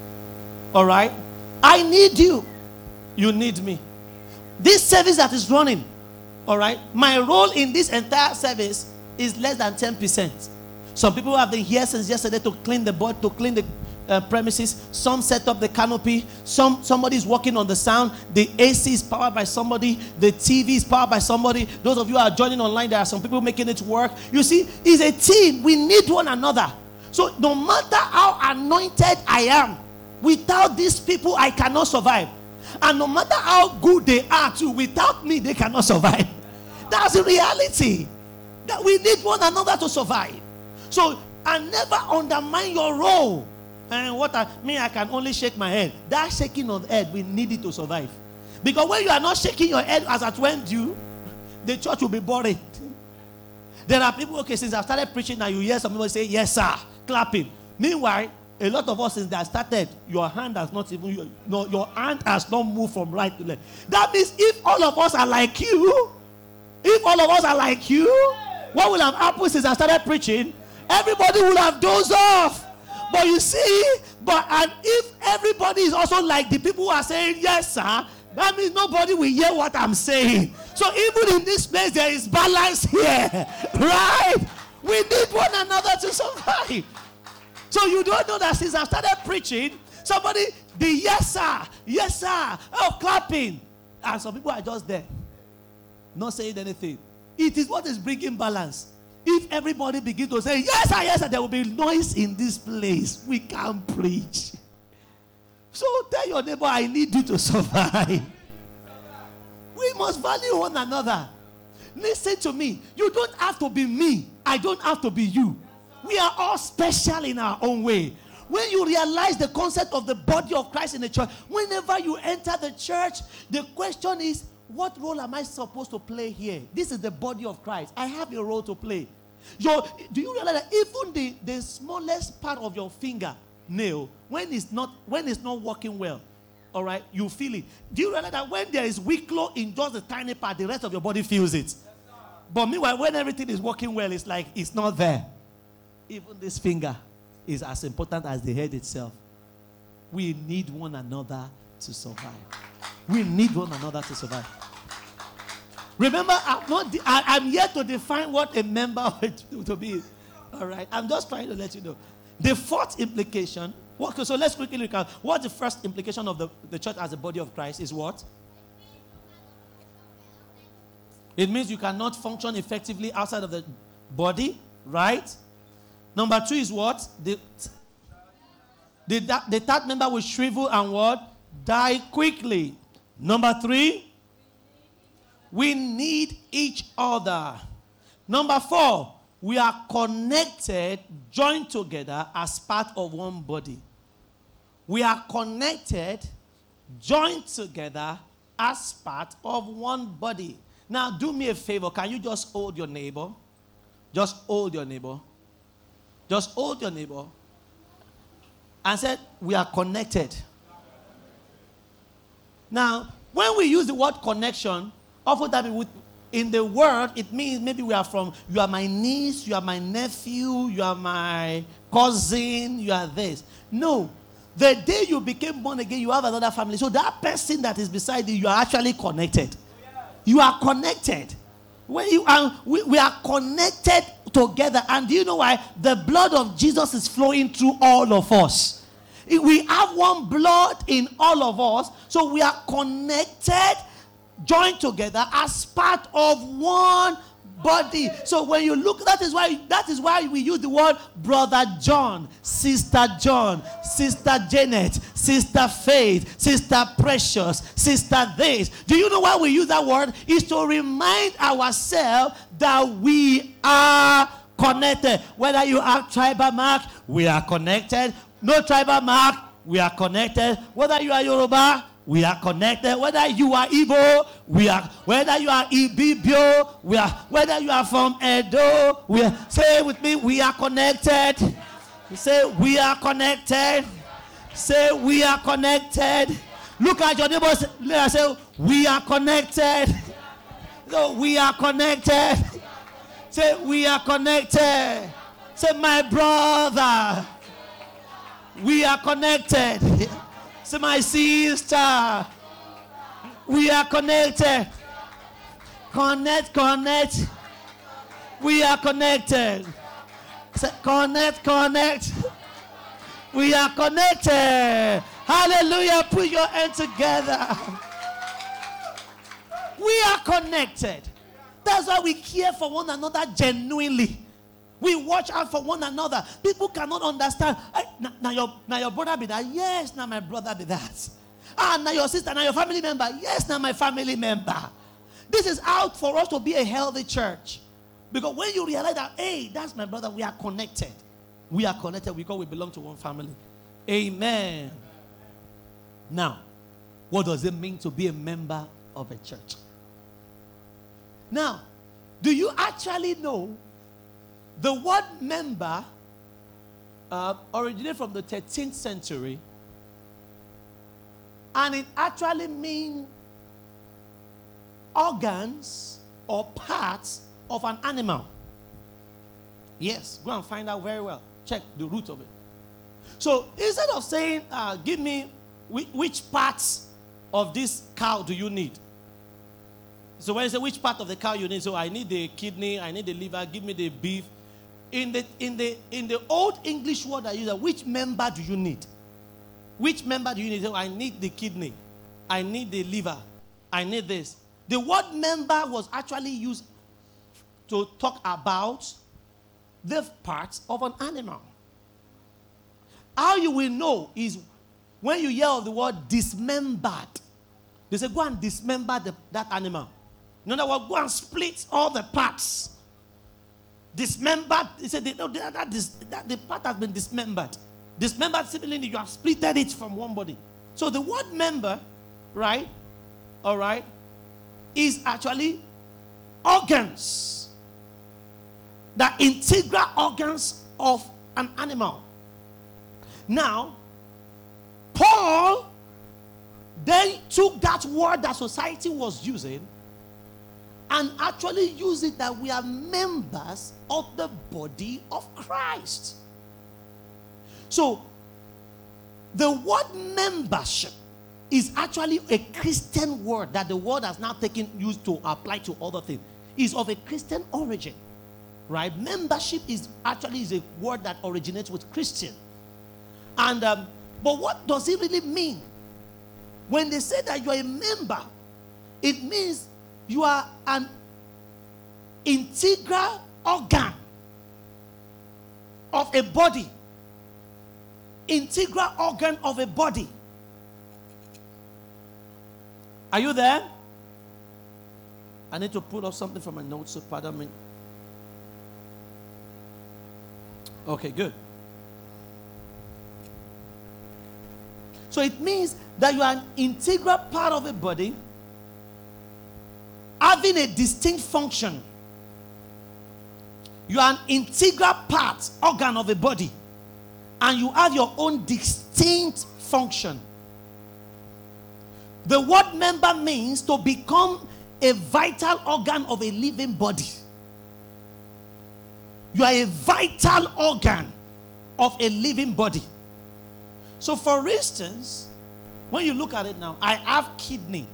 All right? I need you. You need me. This service that is running, all right, my role in this entire service is less than ten percent. Some people have been here since yesterday to clean the board, to clean the uh, premises. Some set up the canopy. Some somebody is working on the sound. The A C is powered by somebody. The T V is powered by somebody. Those of you who are joining online, there are some people making it work. You see, it's a team. We need one another. So no matter how anointed I am, without these people, I cannot survive. And no matter how good they are too, without me, they cannot survive. That's the reality. That we need one another to survive. So, and never undermine your role. And what I mean, I can only shake my head. That shaking of the head, we need it to survive. Because when you are not shaking your head as at when due, the church will be boring. There are people, okay, since I started preaching now, you hear some people say, yes, sir, clapping. Meanwhile, a lot of us, since they started, your hand has not even, your, no, your hand has not moved from right to left. That means if all of us are like you, if all of us are like you, what will have happened since I started preaching? Everybody will have dozed off. But you see, but and if everybody is also like the people who are saying, yes, sir, that means nobody will hear what I'm saying. So even in this place, there is balance here. Right? We need one another to survive. So you don't know that since I started preaching, somebody, the yes sir, yes sir, oh, clapping. And some people are just there, not saying anything. It is what is bringing balance. If everybody begins to say, yes sir, yes sir, there will be noise in this place. We can't preach. So tell your neighbor, I need you to survive. We must value one another. Listen to me. You don't have to be me. I don't have to be you. We are all special in our own way. When you realize the concept of the body of Christ in the church, whenever you enter the church, the question is, what role am I supposed to play here? This is the body of Christ. I have a role to play. Your, do you realize that even the, the smallest part of your finger nail, when it's not when it's not working well, all right, you feel it. Do you realize that when there is weak law in just the tiny part, the rest of your body feels it? But meanwhile, when everything is working well, it's like it's not there. Even this finger is as important as the head itself. We need one another to survive. We need one another to survive. Remember, I'm not. De- I, I'm here to define what a member to be. All right, I'm just trying to let you know. The fourth implication. What, so let's quickly look at what the first implication of the, the church as a body of Christ is. What? It means you cannot function effectively outside of the body, right? Number two is what? The, the, the third member will shrivel and what? Die quickly. Number three, we need each other. Number four, we are connected, joined together as part of one body. We are connected, joined together as part of one body. Now, do me a favor. Can you just hold your neighbor? Just hold your neighbor. Just hold your neighbor. And said, we are connected. Now, when we use the word connection, often that we in the word, it means maybe we are from, you are my niece, you are my nephew, you are my cousin, you are this. No. The day you became born again, you have another family. So that person that is beside you, you are actually connected. You are connected. When you are, we, we are connected together. And do you know why? The blood of Jesus is flowing through all of us. We have one blood in all of us, so we are connected, joined together as part of one body. So when you look, that is why that is why we use the word brother John, sister John, sister Janet, sister Faith, sister Precious, sister this. Do you know why we use that word? Is to remind ourselves that we are connected. Whether you have tribal mark, we are connected. No tribal mark, we are connected. Whether you are Yoruba, we are connected. Whether you are Igbo, we are. Whether you are Ibibio, we are. Whether you are from Edo, we are. Say it with me, we are connected. Say we are connected. Say we are connected. Look at your neighbors. Say we are connected. So we are connected. Say we are connected. Say my brother. We are connected. Say my sister. We are connected. Connect, connect. We are connected. Say connect, connect. We are connected. Hallelujah. Put your hands together. We are connected. That's why we care for one another genuinely. We watch out for one another. People cannot understand. Now, now, your, now your brother be that. Yes, now my brother be that. Ah, now your sister, now your family member. Yes, now my family member. This is out for us to be a healthy church. Because when you realize that, hey, that's my brother, we are connected. We are connected because we belong to one family. Amen. Now, what does it mean to be a member of a church? Now, do you actually know the word member uh, originated from the thirteenth century, and it actually means organs or parts of an animal. Yes, go and find out very well. Check the root of it. So instead of saying, uh, give me which, which parts of this cow do you need? So when you say which part of the cow you need, so I need the kidney, I need the liver, give me the beef. In the in the in the old English word I use, which member do you need? Which member do you need? So I need the kidney, I need the liver, I need this. The word member was actually used to talk about the parts of an animal. How you will know is when you hear of the word dismembered. They say, go and dismember the, that animal. In other words, go and split all the parts. Dismembered. They said, no, that, that, that, the part has been dismembered. Dismembered simply means you have splitted it from one body. So the word member, right, all right, is actually organs. The integral organs of an animal. Now, Paul then took that word that society was using and actually used it that we are members of the body of Christ. So, the word membership is actually a Christian word that the world has now taken used to apply to other things. It's of a Christian origin, right? Membership is actually is a word that originates with Christian. And um, but what does it really mean? When they say that you are a member, it means you are an integral organ of a body. Integral organ of a body. Are you there? I need to pull up something from my notes, so pardon me. Okay, good. So it means that you are an integral part of a body having a distinct function. You are an integral part, organ of a body, and you have your own distinct function. The word member means to become a vital organ of a living body. You are a vital organ of a living body. So for instance, when you look at it now, I have kidney.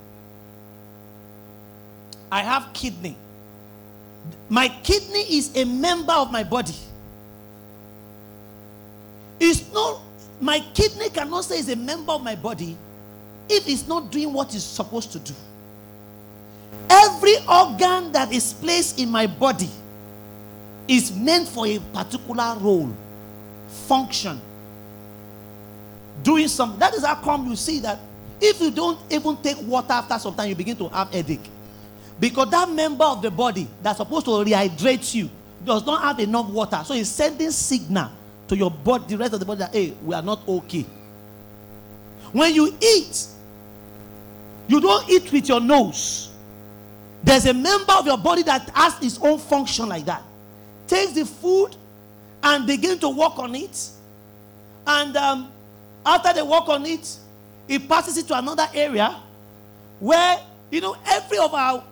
I have kidney. My kidney is a member of my body. It's not, My kidney cannot say it's a member of my body if it's not doing what it's supposed to do. Every organ that is placed in my body is meant for a particular role, function, doing something. That is how come you see that if you don't even take water after some time, you begin to have headache. Because that member of the body that's supposed to rehydrate you does not have enough water. So it's sending signal to your body, the rest of the body, that, hey, we are not okay. When you eat, you don't eat with your nose. There's a member of your body that has its own function like that. Takes the food and begin to work on it. And um, after they work on it, it passes it to another area where, you know, every of our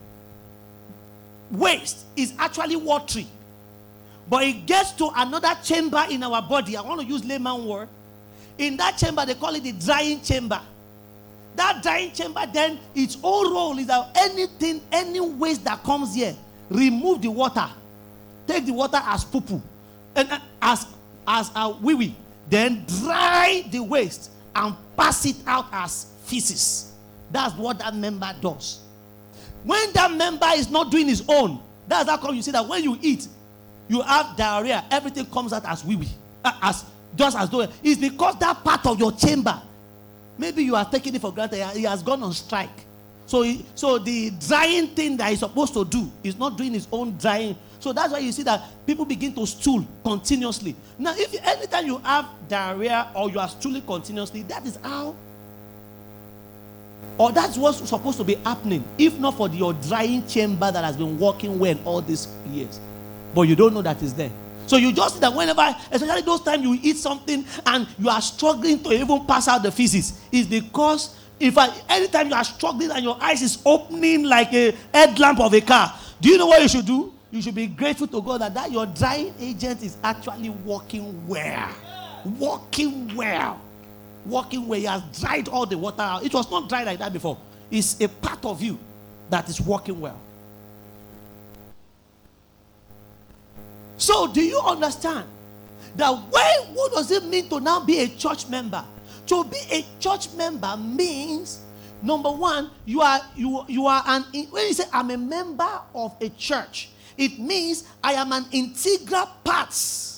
waste is actually watery. But it gets to another chamber in our body. I want to use layman word. In that chamber, they call it the drying chamber. That drying chamber, then, its whole role is that anything, any waste that comes here, remove the water. Take the water as poo-poo. And uh, as, as a wee-wee. Then dry the waste and pass it out as feces. That's what that member does. When that member is not doing his own, that's how come you see that when you eat, you have diarrhea, everything comes out as wee-wee. Uh, as, just as though it's because that part of your chamber, maybe you are taking it for granted, he has gone on strike. So, he, so the drying thing that he's supposed to do is not doing his own drying. So that's why you see that people begin to stool continuously. Now, if you, anytime you have diarrhea or you are stooling continuously, that is how, or that's what's supposed to be happening. If not for the, your drying chamber that has been working well all these years, but you don't know that it's there. So you just see that whenever, especially those times you eat something and you are struggling to even pass out the feces, is because in fact, anytime you are struggling and your eyes is opening like a headlamp of a car, do you know what you should do? You should be grateful to God that, that your drying agent is actually working well. Working well. Working well. He has dried all the water out. It was not dry like that before. It's a part of you that is working well. So, do you understand that when, what does it mean to now be a church member? To be a church member means, number one, you are you you are an, when you say I'm a member of a church, it means I am an integral part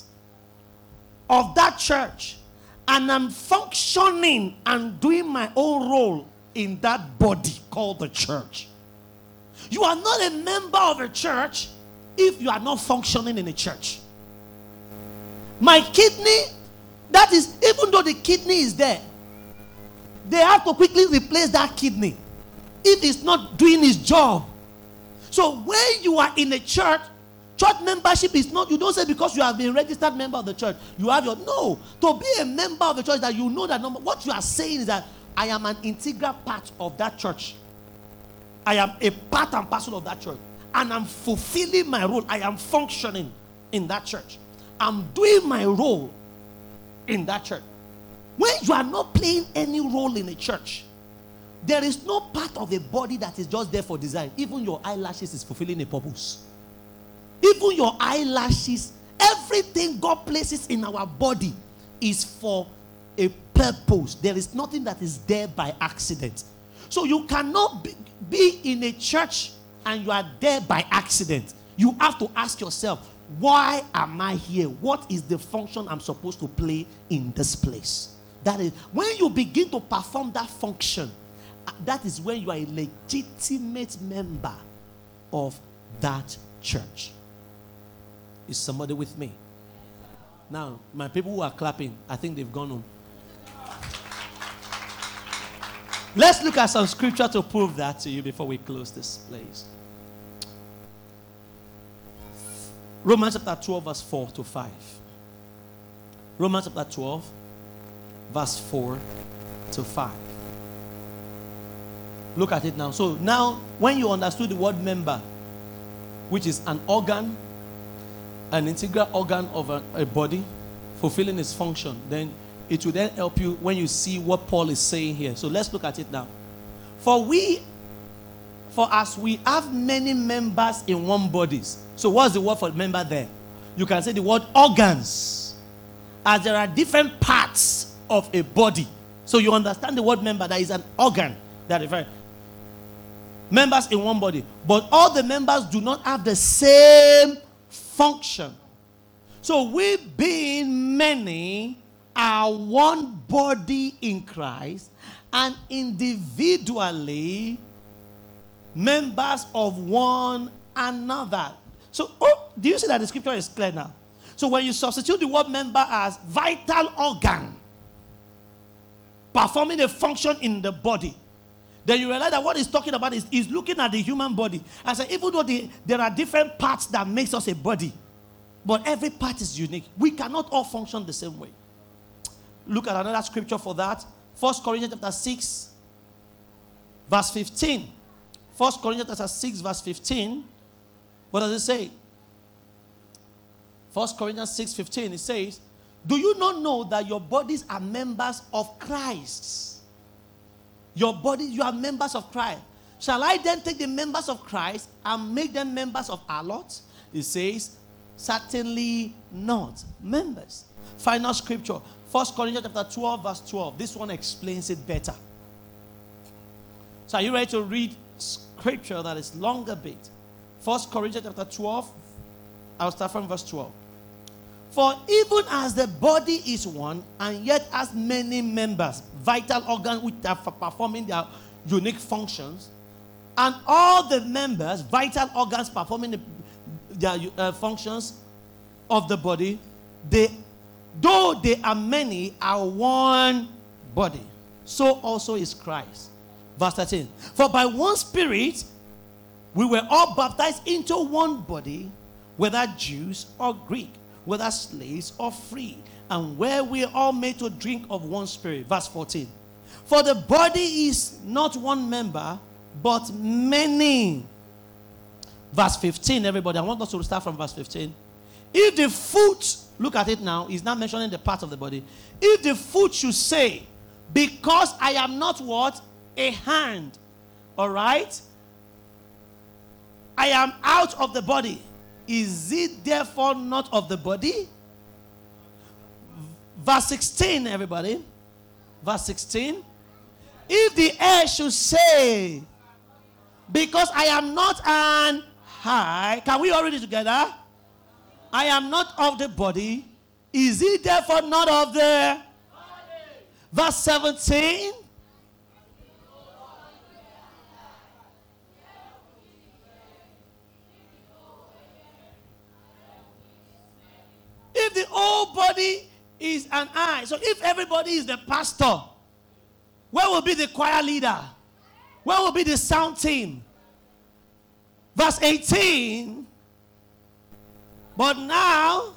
of that church, and I'm functioning and doing my own role in that body called the church. You are not a member of a church if you are not functioning in a church. My kidney, that is, even though the kidney is there, they have to quickly replace that kidney if it's not doing its job. So when you are in a church, church membership is not, you don't say because you have been a registered member of the church, you have your, no. To be a member of the church, that you know that number, what you are saying is that I am an integral part of that church. I am a part and parcel of that church. And I'm fulfilling my role. I am functioning in that church. I'm doing my role in that church. When you are not playing any role in a church, there is no part of the body that is just there for design. Even your eyelashes is fulfilling a purpose. Even your eyelashes, everything God places in our body is for a purpose. There is nothing that is there by accident. So you cannot be, be in a church and you are there by accident. You have to ask yourself, why am I here? What is the function I'm supposed to play in this place? That is, when you begin to perform that function, that is when you are a legitimate member of that church. Is somebody with me? Now, my people who are clapping, I think they've gone home. Let's look at some scripture to prove that to you before we close this place. Romans chapter twelve, verse four to five. Romans chapter twelve, verse four to five. Look at it now. So now, when you understood the word member, which is an organ, an integral organ of a, a body, fulfilling its function, then it will then help you when you see what Paul is saying here. So let's look at it now. For we, for as we have many members in one body. So what's the word for member there? You can say the word organs. as there are different parts of a body. So you understand the word member, that is an organ that refers. Members in one body. But all the members do not have the same function. So we being many are one body in Christ, and individually members of one another. So, oh, do you see that the scripture is clear now? So when you substitute the word member as vital organ, performing a function in the body, then you realize that what he's talking about is, is looking at the human body and say, even though the, there are different parts that makes us a body, but every part is unique. We cannot all function the same way. Look at another scripture for that. First Corinthians chapter six, verse fifteen. First Corinthians chapter six, verse fifteen. What does it say? First Corinthians six, fifteen. It says, do you not know that your bodies are members of Christ? Your body, you are members of Christ. Shall I then take the members of Christ and make them members of harlots? It says, certainly not. Members. Final scripture. First Corinthians chapter twelve, verse twelve. This one explains it better. So are you ready to read scripture that is longer bit? First Corinthians chapter twelve. I'll start from verse twelve. For even as the body is one, and yet has many members, vital organs which are performing their unique functions, and all the members, vital organs performing the, their uh, functions of the body, they, though they are many, are one body. So also is Christ. Verse thirteen. For by one Spirit we were all baptized into one body, whether Jews or Greek, whether slaves or free, and where we are all made to drink of one Spirit. Verse fourteen. For the body is not one member, but many. Verse fifteen, everybody. I want us to start from verse fifteen. If the foot, look at it now, he's not mentioning the part of the body. If the foot should say, because I am not what? A hand. All right? I am out of the body. Is it therefore not of the body? Verse sixteen, everybody. Verse sixteen. If the air should say, because I am not an eye, can we all read it together? I am not of the body. Is it therefore not of the body? Verse seventeen. If the whole body is an eye, so if everybody is the pastor, where will be the choir leader? Where will be the sound team? Verse eighteen. But now,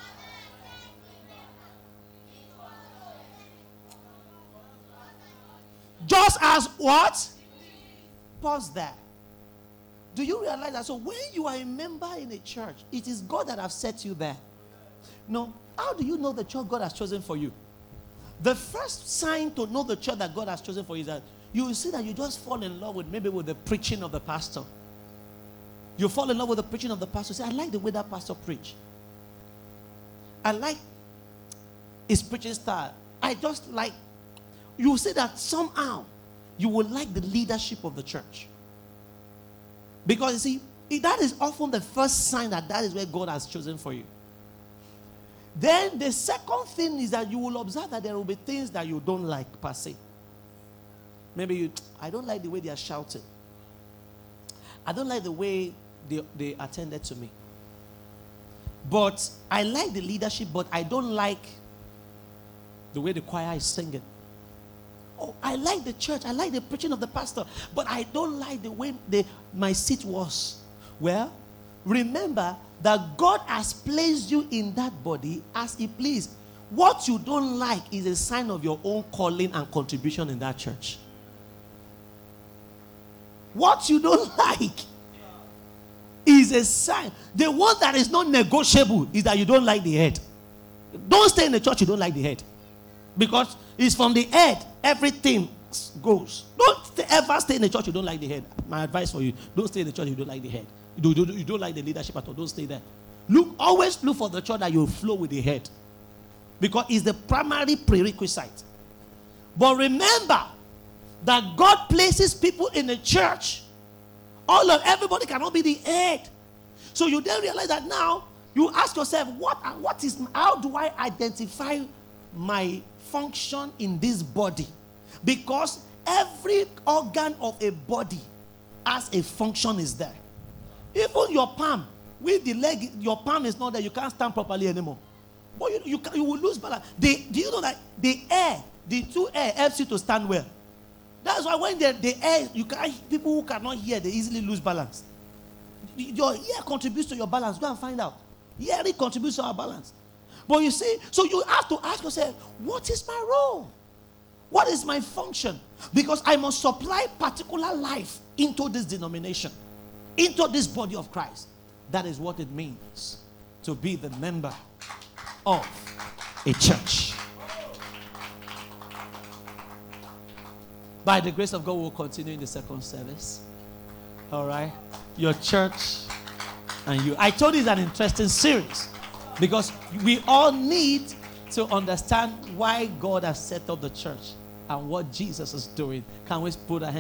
just as what? Pause there. Do you realize that? So when you are a member in a church, it is God that has set you there. No, how do you know the church God has chosen for you? The first sign to know the church that God has chosen for you is that you will see that you just fall in love with maybe with the preaching of the pastor. You fall in love with the preaching of the pastor. Say, I like the way that pastor preach. I like his preaching style. I just like, you will see that somehow you will like the leadership of the church. Because you see, that is often the first sign that that is where God has chosen for you. Then the second thing is that you will observe that there will be things that you don't like per se. Maybe you, I don't like the way they are shouting. I don't like the way they, they attended to me. But I like the leadership, but I don't like the way the choir is singing. Oh, I like the church. I like the preaching of the pastor, but I don't like the way the, my seat was. Well, remember that God has placed you in that body as He pleased. What you don't like is a sign of your own calling and contribution in that church. What you don't like is a sign. The one that is not negotiable is that you don't like the head. Don't stay in the church you don't like the head. Because it's from the head everything goes. Don't ever stay in the church you don't like the head. My advice for you, don't stay in the church you don't like the head. You don't, you don't like the leadership at all. Don't stay there. Look, always look for the church that you flow with the head. because it's the primary prerequisite. But remember that God places people in the church. All of everybody cannot be the head. So you then realize that now you ask yourself, what, what is, how do I identify my function in this body? Because every organ of a body has a function is there. Even your palm, with the leg, your palm is not there. You can't stand properly anymore. But you, you, you will lose balance. The, do you know that the air, the two air helps you to stand well? That's why when the, the air, you can, people who cannot hear, they easily lose balance. Your ear contributes to your balance. Go and find out. Hearing contributes to our balance. But you see, so you have to ask yourself, what is my role? What is my function? Because I must supply particular life into this denomination, into this body of Christ. That is what it means to be the member of a church. By the grace of God, we'll continue in the second service. All right? Your church and you. I told you it's an interesting series because we all need to understand why God has set up the church and what Jesus is doing. Can we put our hands?